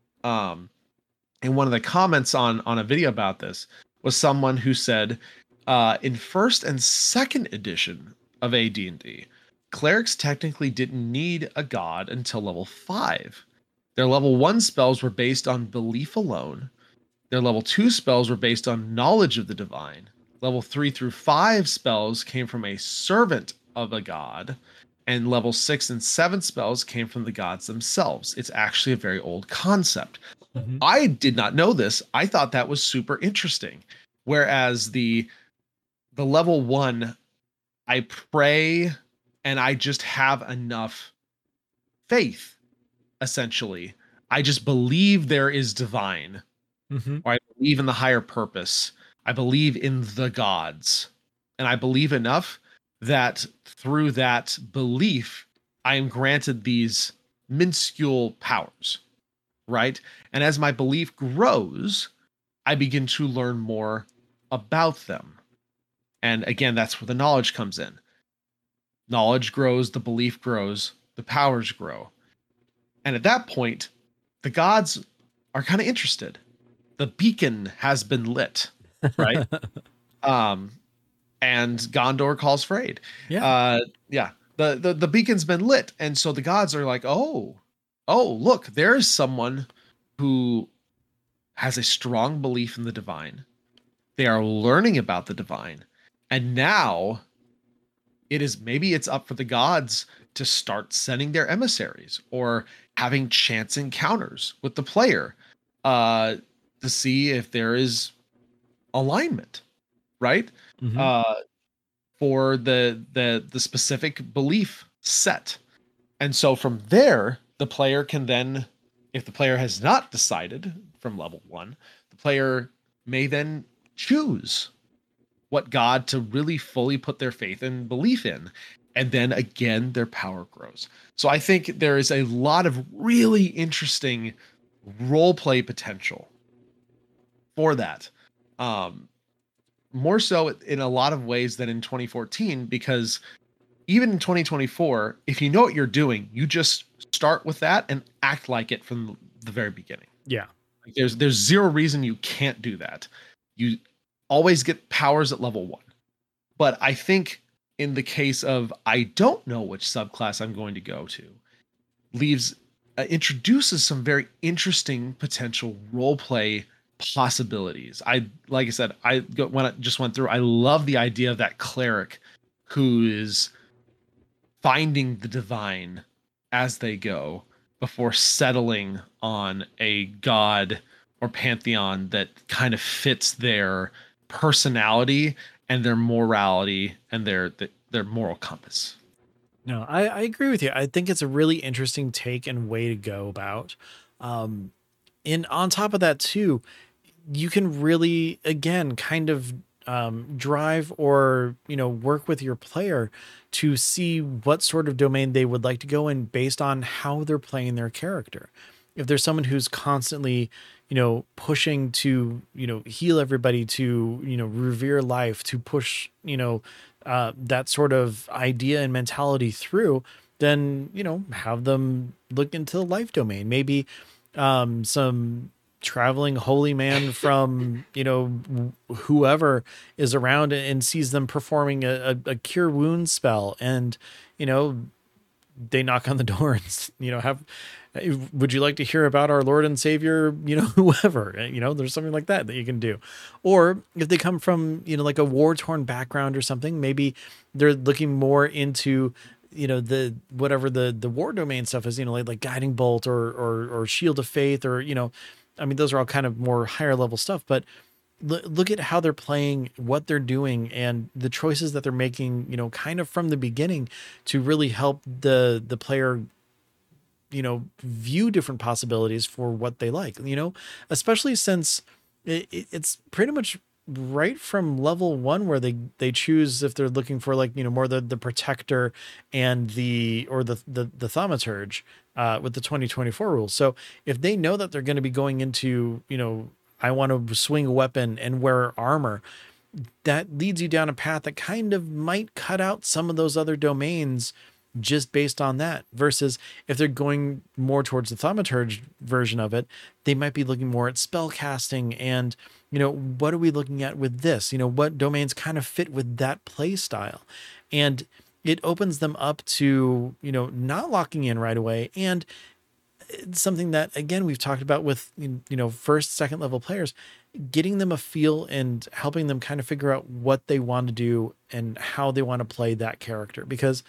in one of the comments on a video about this, was someone who said, in first and second edition of AD&D, clerics technically didn't need a god until level 5. Their level 1 spells were based on belief alone. Their level 2 spells were based on knowledge of the divine. Level 3 through 5 spells came from a servant of a god, and level 6 and 7 spells came from the gods themselves. It's actually a very old concept. I did not know this. I thought that was super interesting. Whereas the level 1, I pray and I just have enough faith, essentially. I just believe there is divine, or I believe in the higher purpose. I believe in the gods, and I believe enough that through that belief, I am granted these minuscule powers, right? And as my belief grows, I begin to learn more about them. And again, that's where the knowledge comes in. Knowledge grows, the belief grows, the powers grow. And at that point, the gods are kind of interested. The beacon has been lit, right? And Gondor calls for aid. The beacon's been lit, and so the gods are like, oh, look, there's someone who has a strong belief in the divine. They are learning about the divine, and now it's up for the gods to start sending their emissaries or having chance encounters with the player to see if there is alignment, right? For the specific belief set. And so from there, the player can then, if the player has not decided from level 1, the player may then choose what god to really fully put their faith and belief in. And then again, their power grows. So I think there is a lot of really interesting role play potential for that. More so in a lot of ways than in 2014, because even in 2024, if you know what you're doing, you just start with that and act like it from the very beginning. Yeah. Like there's zero reason you can't do that. always get powers at level 1. But I think in the case of I don't know which subclass I'm going to go to, leaves introduces some very interesting potential role play possibilities. Like I said, when I just went through, I love the idea of that cleric who is finding the divine as they go before settling on a god or pantheon that kind of fits their personality and their morality and their moral compass. No, I agree with you. I think it's a really interesting take and way to go about. And on top of that too, you can really, again, kind of drive or, work with your player to see what sort of domain they would like to go in based on how they're playing their character. If there's someone who's constantly, pushing to, heal everybody, to, revere life, to push, that sort of idea and mentality through, then, have them look into the life domain. Maybe some traveling holy man from, whoever is around and sees them performing a cure wound spell, and, they knock on the door and, would you like to hear about our Lord and Savior, whoever, there's something like that you can do. Or if they come from, like a war torn background or something, maybe they're looking more into, the, whatever the war domain stuff is, like guiding bolt or shield of faith, or, I mean, those are all kind of more higher level stuff, but look at how they're playing, what they're doing, and the choices that they're making, kind of from the beginning to really help the player, view different possibilities for what they like, especially since it's pretty much right from level 1 where they choose if they're looking for like, more the protector and the thaumaturge with the 2024 rules. So if they know that they're going to be going into, I want to swing a weapon and wear armor, that leads you down a path that kind of might cut out some of those other domains just based on that. Versus if they're going more towards the thaumaturge version of it, they might be looking more at spell casting and, what are we looking at with this? What domains kind of fit with that play style? And it opens them up to, not locking in right away. And it's something that, again, we've talked about with, first, second level players, getting them a feel and helping them kind of figure out what they want to do and how they want to play that character. Because,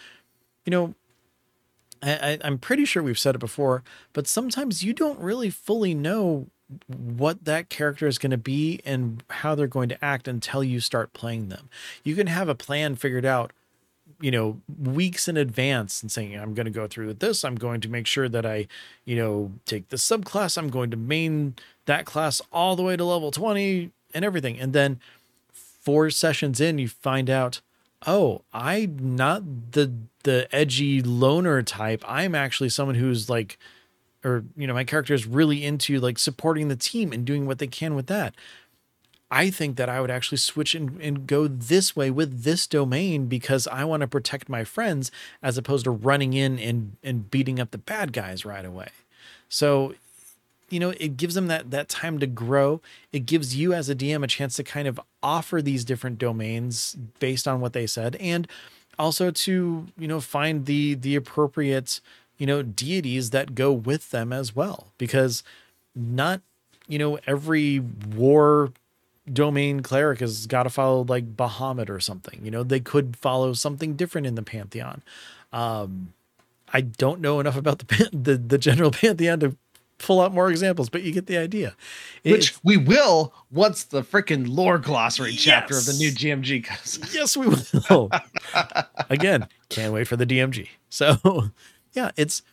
I'm pretty sure we've said it before, but sometimes you don't really fully know what that character is going to be and how they're going to act until you start playing them. You can have a plan figured out, weeks in advance and saying, I'm going to go through with this. I'm going to make sure that I, take the subclass. I'm going to main that class all the way to level 20 and everything. And then 4 sessions in, you find out, oh, I'm not the edgy loner type. I'm actually someone who's like, or, my character is really into like supporting the team and doing what they can with that. I think that I would actually switch and go this way with this domain because I want to protect my friends as opposed to running in and beating up the bad guys right away. So, it gives them that time to grow. It gives you as a DM a chance to kind of offer these different domains based on what they said. And also to, find the appropriate, deities that go with them as well, because not, every war domain cleric has got to follow like Bahamut or something. They could follow something different in the Pantheon. I don't know enough about the general Pantheon to pull out more examples, but you get the idea. Which we will once the freaking lore glossary chapter of the new GMG comes. Yes, we will. Again, can't wait for the DMG. So yeah,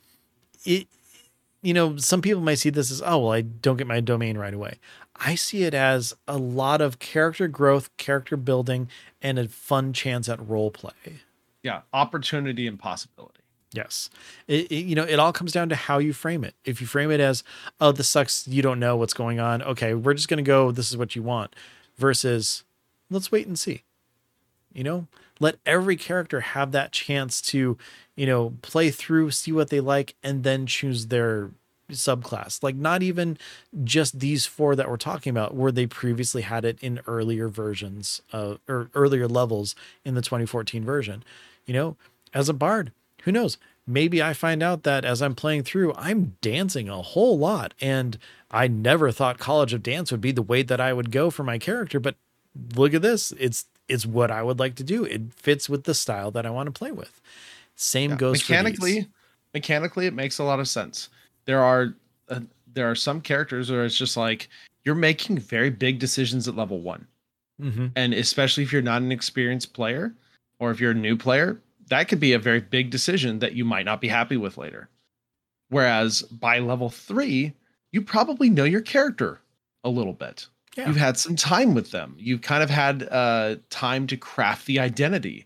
some people might see this as, oh, well, I don't get my domain right away. I see it as a lot of character growth, character building, and a fun chance at role play. Yeah. Opportunity and possibility. Yes. It all comes down to how you frame it. If you frame it as, oh, this sucks, you don't know what's going on. Okay, we're just going to go, this is what you want, versus let's wait and see. Let every character have that chance to, play through, see what they like, and then choose their subclass, like not even just these 4 that we're talking about, where they previously had it in earlier versions of, or earlier levels in the 2014 version. You know, as a bard, who knows? Maybe I find out that as I'm playing through, I'm dancing a whole lot, and I never thought College of Dance would be the way that I would go for my character, but look at this. It's what I would like to do. It fits with the style that I want to play with. Same goes mechanically, it makes a lot of sense. There are some characters where it's just like you're making very big decisions at level 1. Mm-hmm. And especially if you're not an experienced player, or if you're a new player, that could be a very big decision that you might not be happy with later. Whereas by level 3, you probably know your character a little bit. Yeah. You've had some time with them. You've kind of had time to craft the identity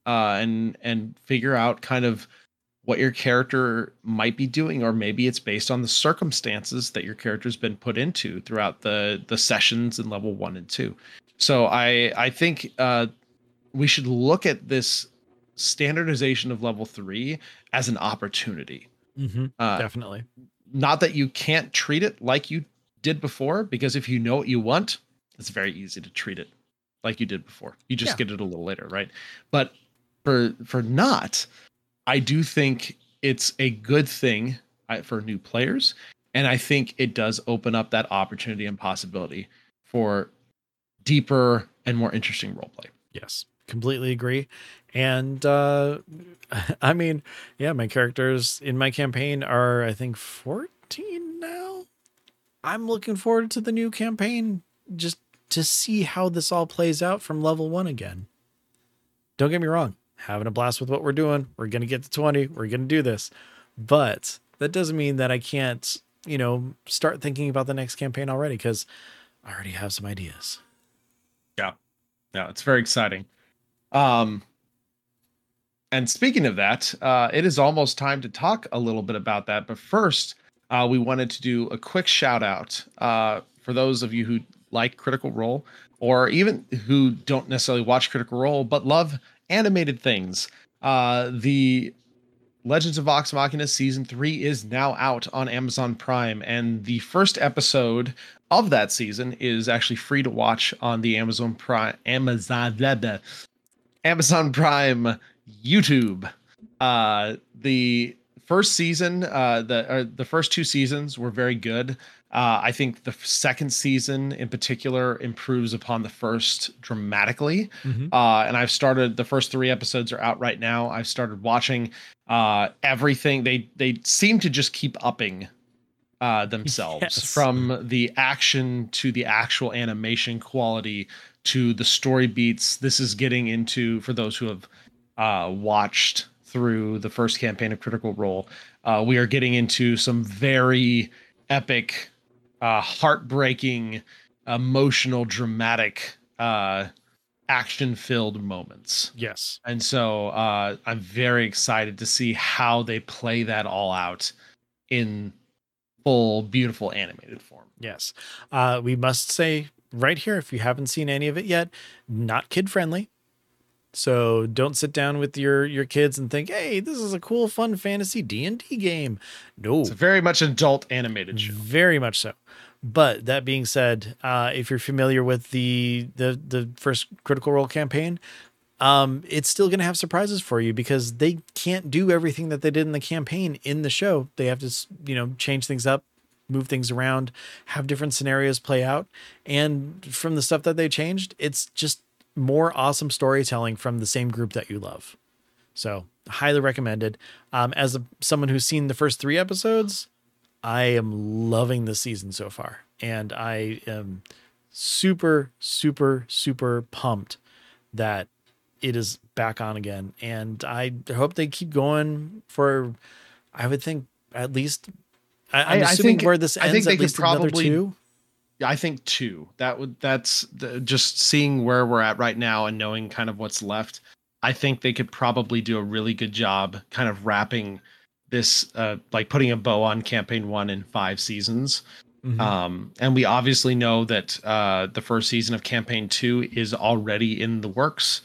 and figure out kind of what your character might be doing, or maybe it's based on the circumstances that your character's been put into throughout the sessions in level 1 and 2. So I think we should look at this standardization of level 3 as an opportunity. Mm-hmm. Definitely. Not that you can't treat it like you did before, because if you know what you want, it's very easy to treat it like you did before. You just get it a little later, right? But for not, I do think it's a good thing for new players, and I think it does open up that opportunity and possibility for deeper and more interesting roleplay. Yes, completely agree. And I mean, yeah, my characters in my campaign are, I think, 14 now. I'm looking forward to the new campaign just to see how this all plays out from level 1 again. Don't get me wrong, having a blast with what we're doing. We're going to get to 20. We're going to do this. But that doesn't mean that I can't, start thinking about the next campaign already, because I already have some ideas. Yeah, it's very exciting. And speaking of that, it is almost time to talk a little bit about that. But first, we wanted to do a quick shout out for those of you who like Critical Role, or even who don't necessarily watch Critical Role but love animated things. The Legends of Vox Machina Season 3 is now out on Amazon Prime, and the first episode of that season is actually free to watch on the Amazon Prime YouTube. The first season, the first 2 seasons were very good. I think the second season in particular improves upon the first dramatically. Mm-hmm. And I've started, the first 3 episodes are out right now. I've started watching everything. They seem to just keep upping themselves, from the action to the actual animation quality to the story beats. This is getting into, for those who have watched through the first campaign of Critical Role, we are getting into some very epic, heartbreaking, emotional, dramatic, action-filled moments. Yes. And so I'm very excited to see how they play that all out in full, beautiful animated form. Yes. We must say right here, if you haven't seen any of it yet, not kid-friendly. So don't sit down with your kids and think, hey, this is a cool, fun fantasy D&D game. No. It's a very much adult animated show. Very much so. But that being said, if you're familiar with the first Critical Role campaign, it's still going to have surprises for you, because they can't do everything that they did in the campaign in the show. They have to, change things up, move things around, have different scenarios play out. And from the stuff that they changed, it's just more awesome storytelling from the same group that you love. So highly recommended. As someone who's seen the first 3 episodes, I am loving this season so far, and I am super, super, super pumped that it is back on again. And I hope they keep going for, I would think, at least, I'm assuming where this ends, at least another 2. I think 2. Just seeing where we're at right now and knowing kind of what's left. I think they could probably do a really good job kind of wrapping this, like putting a bow on campaign 1 in 5 seasons. Mm-hmm. And we obviously know that the first season of campaign 2 is already in the works,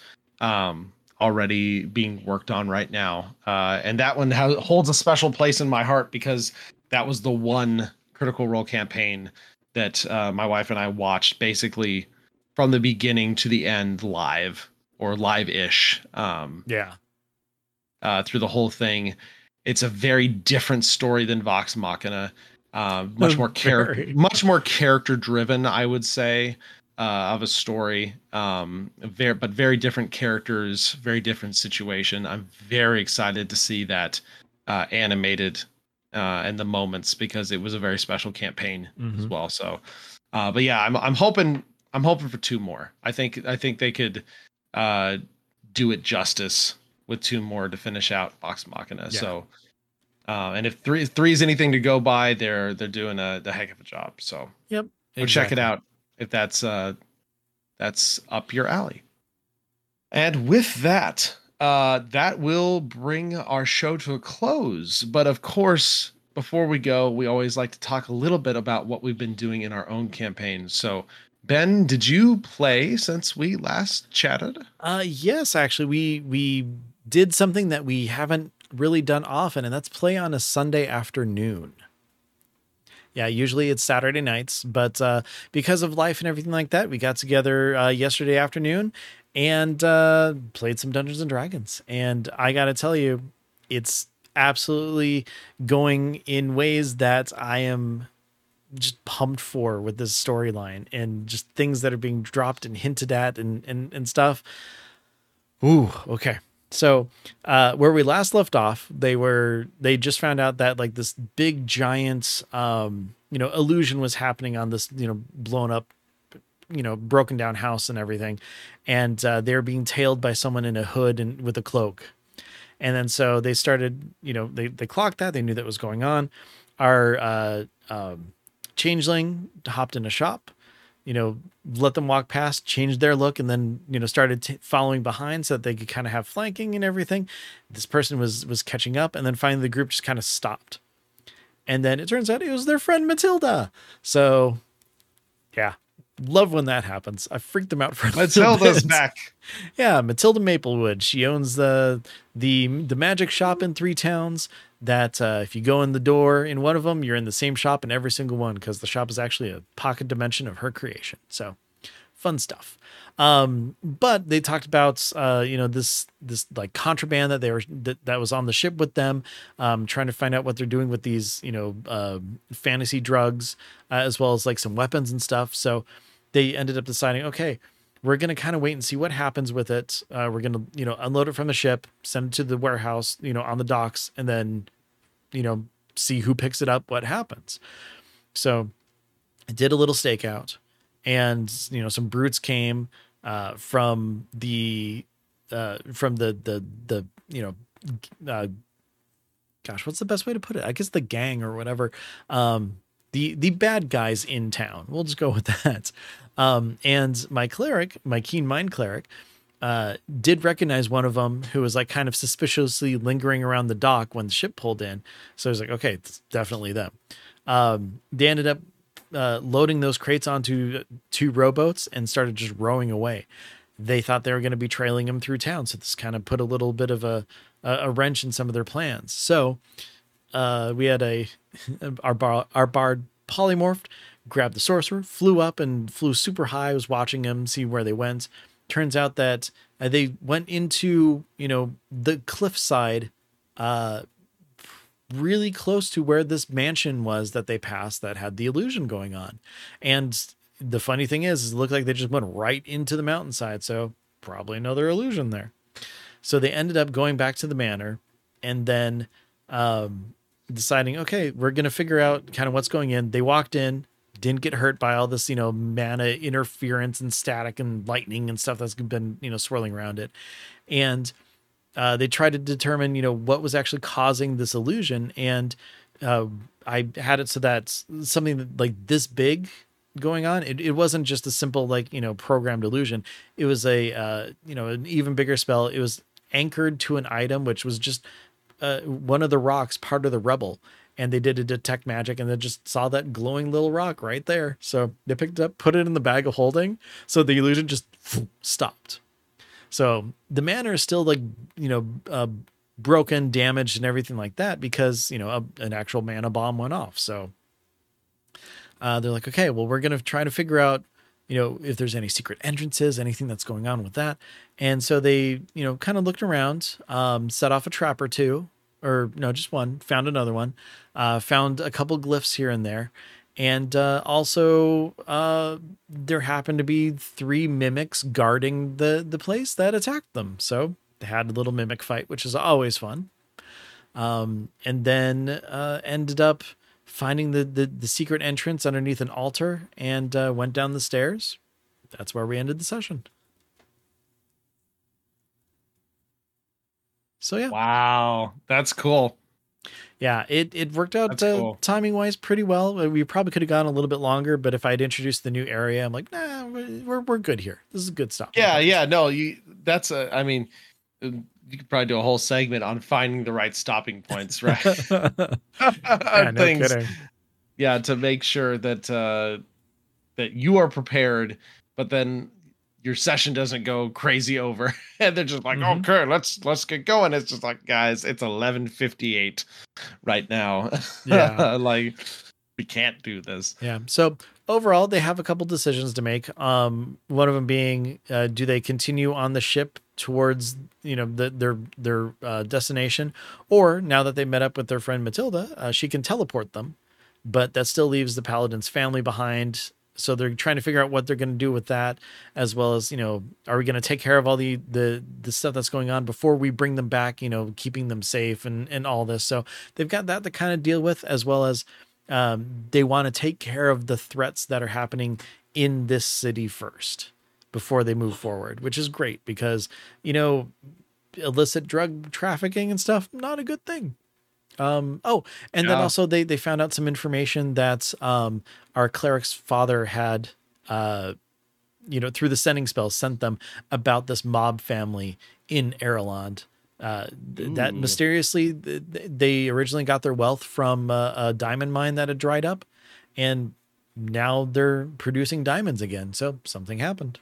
already being worked on right now. And that one holds a special place in my heart, because that was the one Critical Role campaign that my wife and I watched basically from the beginning to the end live or live-ish. Yeah. Through the whole thing. It's a very different story than Vox Machina. Much more Very. much more character driven, I would say, of a story. But very different characters, very different situation. I'm very excited to see that animated in the moments because it was a very special campaign as well. So, but yeah, I'm hoping for two more. I think they could do it justice with two more to finish out Vox Machina. Yeah. So, and if three is anything to go by, they're doing the heck of a job. So, Yep. go check it out if that's up your alley. And with that, that will bring our show to a close. But of course, before we go, we always like to talk a little bit about what we've been doing in our own campaigns. So, Ben, did you play since we last chatted? Yes, actually, we did something that we haven't really done often, and that's play on a Sunday afternoon. Yeah, usually it's Saturday nights, but because of life and everything like that, we got together yesterday afternoon and played some Dungeons and Dragons. And I got to tell you, it's absolutely going in ways that I am just pumped for with this storyline and just things that are being dropped and hinted at and stuff. Ooh, okay. So, where we last left off, they just found out that like this big giant, illusion was happening on this, blown up, broken down house and everything. And, they're being tailed by someone in a hood and with a cloak. And then, so they started, they clocked that, they knew that was going on. Our, changeling hopped in a shop, let them walk past, changed their look, and then, started following behind so that they could kind of have flanking and everything. This person was catching up, and then finally the group just kind of stopped. And then it turns out it was their friend Matilda. So, yeah, love when that happens. I freaked them out for a Matilda's back. Yeah, Matilda Maplewood. She owns the magic shop in 3 towns. That if you go in the door in one of them, you're in the same shop in every single one because the shop is actually a pocket dimension of her creation. So fun stuff. But they talked about this like contraband that that was on the ship with them, trying to find out what they're doing with these fantasy drugs, as well as like some weapons and stuff. So they ended up deciding, okay, we're going to kind of wait and see what happens with it. We're going to, unload it from the ship, send it to the warehouse, on the docks, and then, see who picks it up, what happens. So I did a little stakeout and, some brutes came, from the gosh, what's the best way to put it? I guess the gang or whatever. The bad guys in town. We'll just go with that. And my cleric, my keen mind cleric, did recognize one of them who was like kind of suspiciously lingering around the dock when the ship pulled in. So I was like, okay, it's definitely them. They ended up loading those crates onto 2 rowboats and started just rowing away. They thought they were going to be trailing them through town. So this kind of put a little bit of a wrench in some of their plans. So we had our bard polymorphed, grabbed the sorcerer, flew up and flew super high. I was watching him, see where they went. Turns out that they went into, the cliffside, really close to where this mansion was that they passed that had the illusion going on. And the funny thing is it looked like they just went right into the mountainside. So probably another illusion there. So they ended up going back to the manor and then, deciding, okay, we're going to figure out kind of what's going in. They walked in, didn't get hurt by all this, mana interference and static and lightning and stuff that's been, swirling around it. And they tried to determine, what was actually causing this illusion. And I had it so that something that, like this big going on, it wasn't just a simple, like, programmed illusion. It was an even bigger spell. It was anchored to an item, which was just one of the rocks, part of the rubble. And they did a detect magic and they just saw that glowing little rock right there. So they picked it up, put it in the bag of holding. So the illusion just stopped. So the manor is still like, broken, damaged, and everything like that because, an actual mana bomb went off. So they're like, okay, well, we're going to try to figure out, if there's any secret entrances, anything that's going on with that. And so they, kind of looked around, set off a trap or two, or no, just one, found another one, found a couple glyphs here and there. And also, there happened to be 3 mimics guarding the place that attacked them. So they had a little mimic fight, which is always fun. And then ended up finding the secret entrance underneath an altar and went down the stairs. That's where we ended the session. So yeah. Wow, that's cool. Yeah, it worked out Cool. timing wise pretty well. We probably could have gone a little bit longer, but if I'd introduced the new area, I'm like, nah, we're good here. This is a good stuff. Yeah, no, you could probably do a whole segment on finding the right stopping points, right? Yeah, no kidding. Yeah, to make sure that that you are prepared, but then your session doesn't go crazy over, and they're just like, okay, let's get going. It's just like, guys, it's 11:58 right now. Yeah, like we can't do this. Yeah. So overall, they have a couple decisions to make. One of them being, do they continue on the ship towards their destination, or now that they met up with their friend Matilda, she can teleport them, but that still leaves the Paladin's family behind. So they're trying to figure out what they're going to do with that, as well as, are we going to take care of all the stuff that's going on before we bring them back, keeping them safe and all this. So they've got that to kind of deal with, as well as they want to take care of the threats that are happening in this city first before they move forward, which is great because, illicit drug trafficking and stuff, not a good thing. Then also they found out some information that our cleric's father had, through the sending spell, sent them about this mob family in Ireland. That mysteriously they originally got their wealth from a diamond mine that had dried up, and now they're producing diamonds again. So something happened.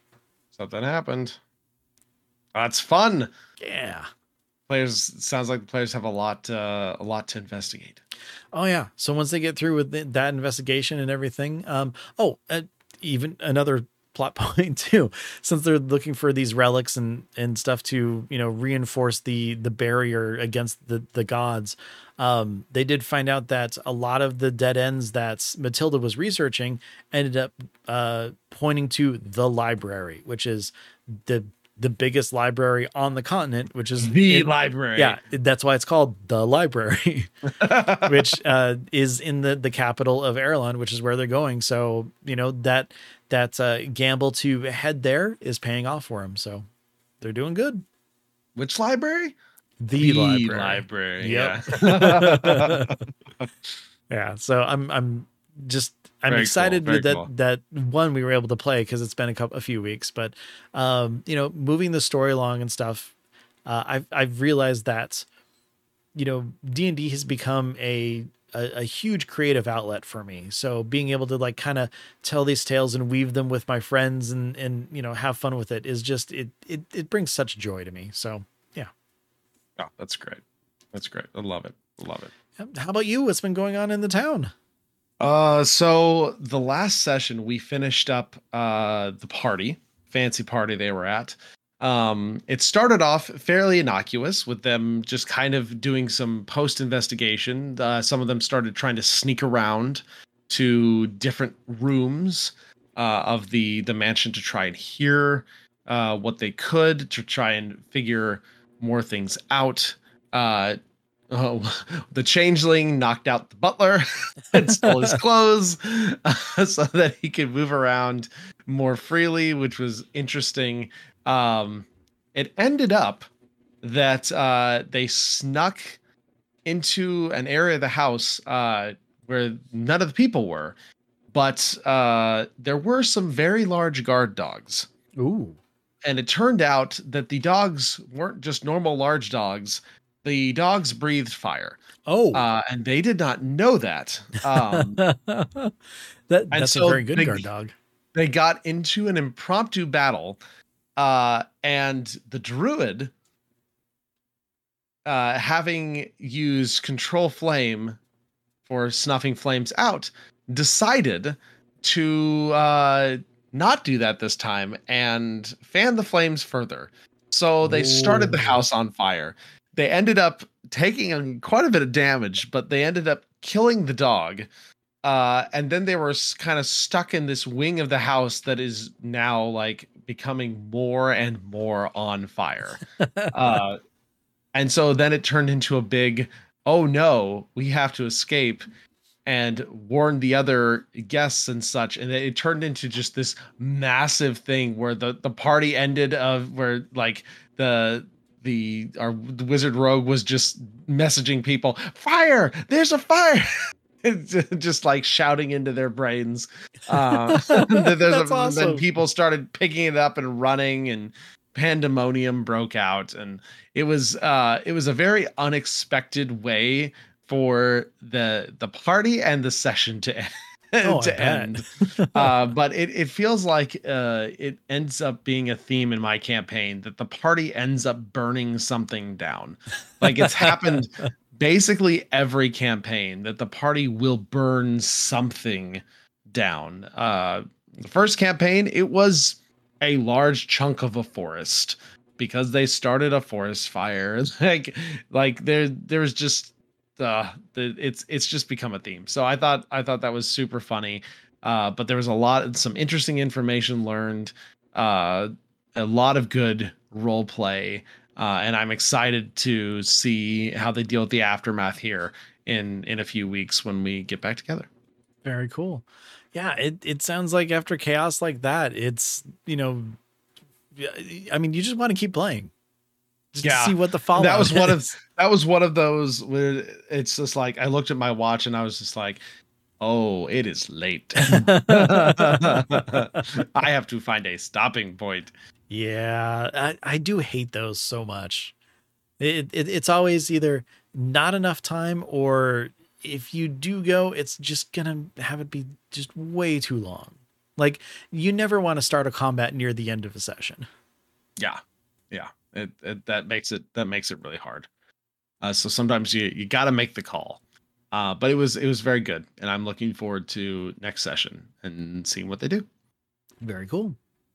That's fun. Yeah. Sounds like the players have a lot to investigate. Oh yeah. So once they get through with that investigation and everything, even another plot point too, since they're looking for these relics and stuff to, reinforce the barrier against the gods. They did find out that a lot of the dead ends that Matilda was researching ended up pointing to the library, which is the biggest library on the continent, which is the library. Yeah, that's why it's called the library, which is in the capital of Ireland, which is where they're going. So, that gamble to head there is paying off for them. So they're doing good. Which library? The library. Yep. Yeah. Yeah. So I'm excited cool. that one we were able to play because it's been a few weeks, but moving the story along and stuff. I've realized that, D&D has become a huge creative outlet for me. So being able to kind of tell these tales and weave them with my friends and have fun with it is just, it brings such joy to me. So yeah. Oh, that's great. I love it. How about you? What's been going on in the town? So the last session we finished up the fancy party they were at. It started off fairly innocuous with them just kind of doing some post investigation. Some of them started trying to sneak around to different rooms of the mansion to try and hear what they could to try and figure more things out. The changeling knocked out the butler and stole his clothes so that he could move around more freely, which was interesting. It ended up that they snuck into an area of the house where none of the people were, but there were some very large guard dogs. Ooh. And it turned out that the dogs weren't just normal large dogs. The dogs breathed fire. Oh, and they did not know that. That's a very good guard dog. They got into an impromptu battle, and the druid having used Control Flame for snuffing flames out, decided to not do that this time and fan the flames further. So they started the house on fire. They ended up taking quite a bit of damage, but they ended up killing the dog. And then they were kind of stuck in this wing of the house that is now like becoming more and more on fire. And so then it turned into a big, oh no, we have to escape, and warn the other guests and such. And it turned into just this massive thing where the party ended where like the wizard rogue was just messaging people, fire, there's a fire. Just like shouting into their brains. That's awesome. Then people started picking it up and running, and pandemonium broke out, and it was a very unexpected way for the party and the session to end. But it feels like it ends up being a theme in my campaign that the party ends up burning something down. Like it's happened basically every campaign that the party will burn something down. The first campaign, it was a large chunk of a forest because they started a forest fire. Like there's just it's just become a theme. So I thought that was super funny. But there was some interesting information learned, a lot of good role play. And I'm excited to see how they deal with the aftermath here in a few weeks when we get back together. Very cool. Yeah, it sounds like after chaos like that, it's, I mean, you just want to keep playing. Just to see what the fallout that was one of those where it's just like I looked at my watch and I was just like, oh, it is late. I have to find a stopping point. Yeah, I do hate those so much. It's always either not enough time, or if you do go, it's just gonna have it be just way too long. Like you never want to start a combat near the end of a session. Yeah. That makes it really hard. So sometimes you got to make the call. But it was very good, and I'm looking forward to next session and seeing what they do. Very cool.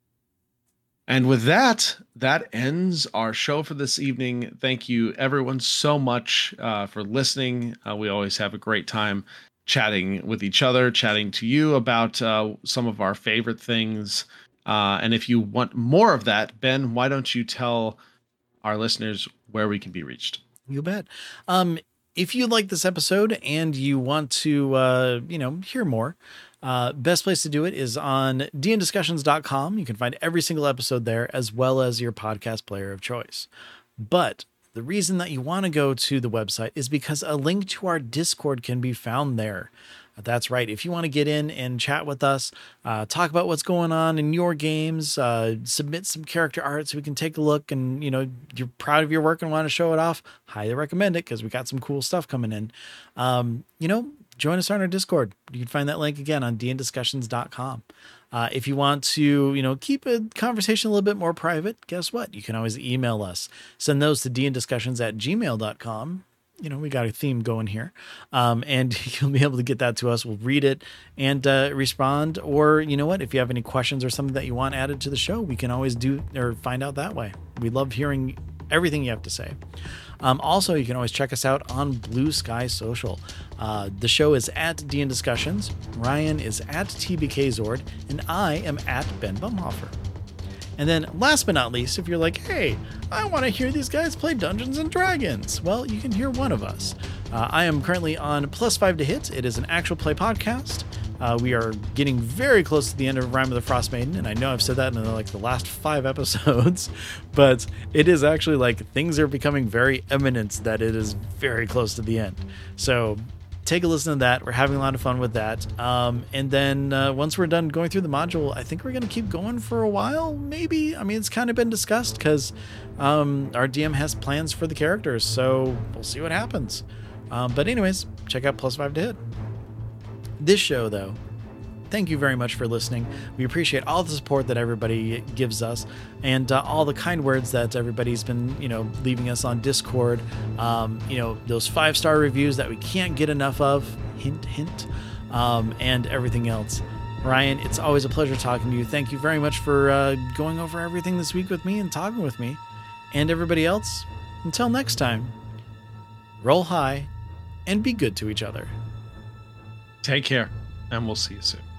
And with that ends our show for this evening. Thank you everyone so much for listening. We always have a great time chatting with each other, chatting to you about some of our favorite things. And if you want more of that, Ben, why don't you tell our listeners where we can be reached? You bet. If you like this episode and you want to, hear more, best place to do it is on dndiscussions.com. You can find every single episode there, as well as your podcast player of choice. But the reason that you want to go to the website is because a link to our Discord can be found there. That's right. If you want to get in and chat with us, talk about what's going on in your games, submit some character art so we can take a look, and you're proud of your work and want to show it off, highly recommend it because we got some cool stuff coming in. Join us on our Discord. You can find that link again on dndiscussions.com. If you want to, keep a conversation a little bit more private, guess what? You can always email us. Send those to dndiscussions@gmail.com. We got a theme going here. And you'll be able to get that to us. We'll read it and respond. Or if you have any questions or something that you want added to the show, we can always do or find out that way. We love hearing everything you have to say. Also, you can always check us out on Blue Sky Social. The show is at DN Discussions. Ryan is at TBKZord, and I am at Ben Bumhofer. And then last but not least, if you're like, hey, I want to hear these guys play Dungeons and Dragons, well, you can hear one of us. I am currently on +5 to Hit. It is an actual play podcast. We are getting very close to the end of Rime of the Frost Maiden, and I know I've said that in the last 5 episodes, but it is actually things are becoming very imminent that it is very close to the end. So take a listen to that. We're having a lot of fun with that. And then once we're done going through the module, I think we're going to keep going for a while, maybe. I mean, it's kind of been discussed because our DM has plans for the characters, so we'll see what happens. But anyways, check out +5 to Hit. This show, though, thank you very much for listening. We appreciate all the support that everybody gives us, and all the kind words that everybody's been, leaving us on Discord. Those 5-star reviews that we can't get enough of. Hint, hint. And everything else. Ryan, it's always a pleasure talking to you. Thank you very much for going over everything this week with me and talking with me. And everybody else, until next time, roll high and be good to each other. Take care, and we'll see you soon.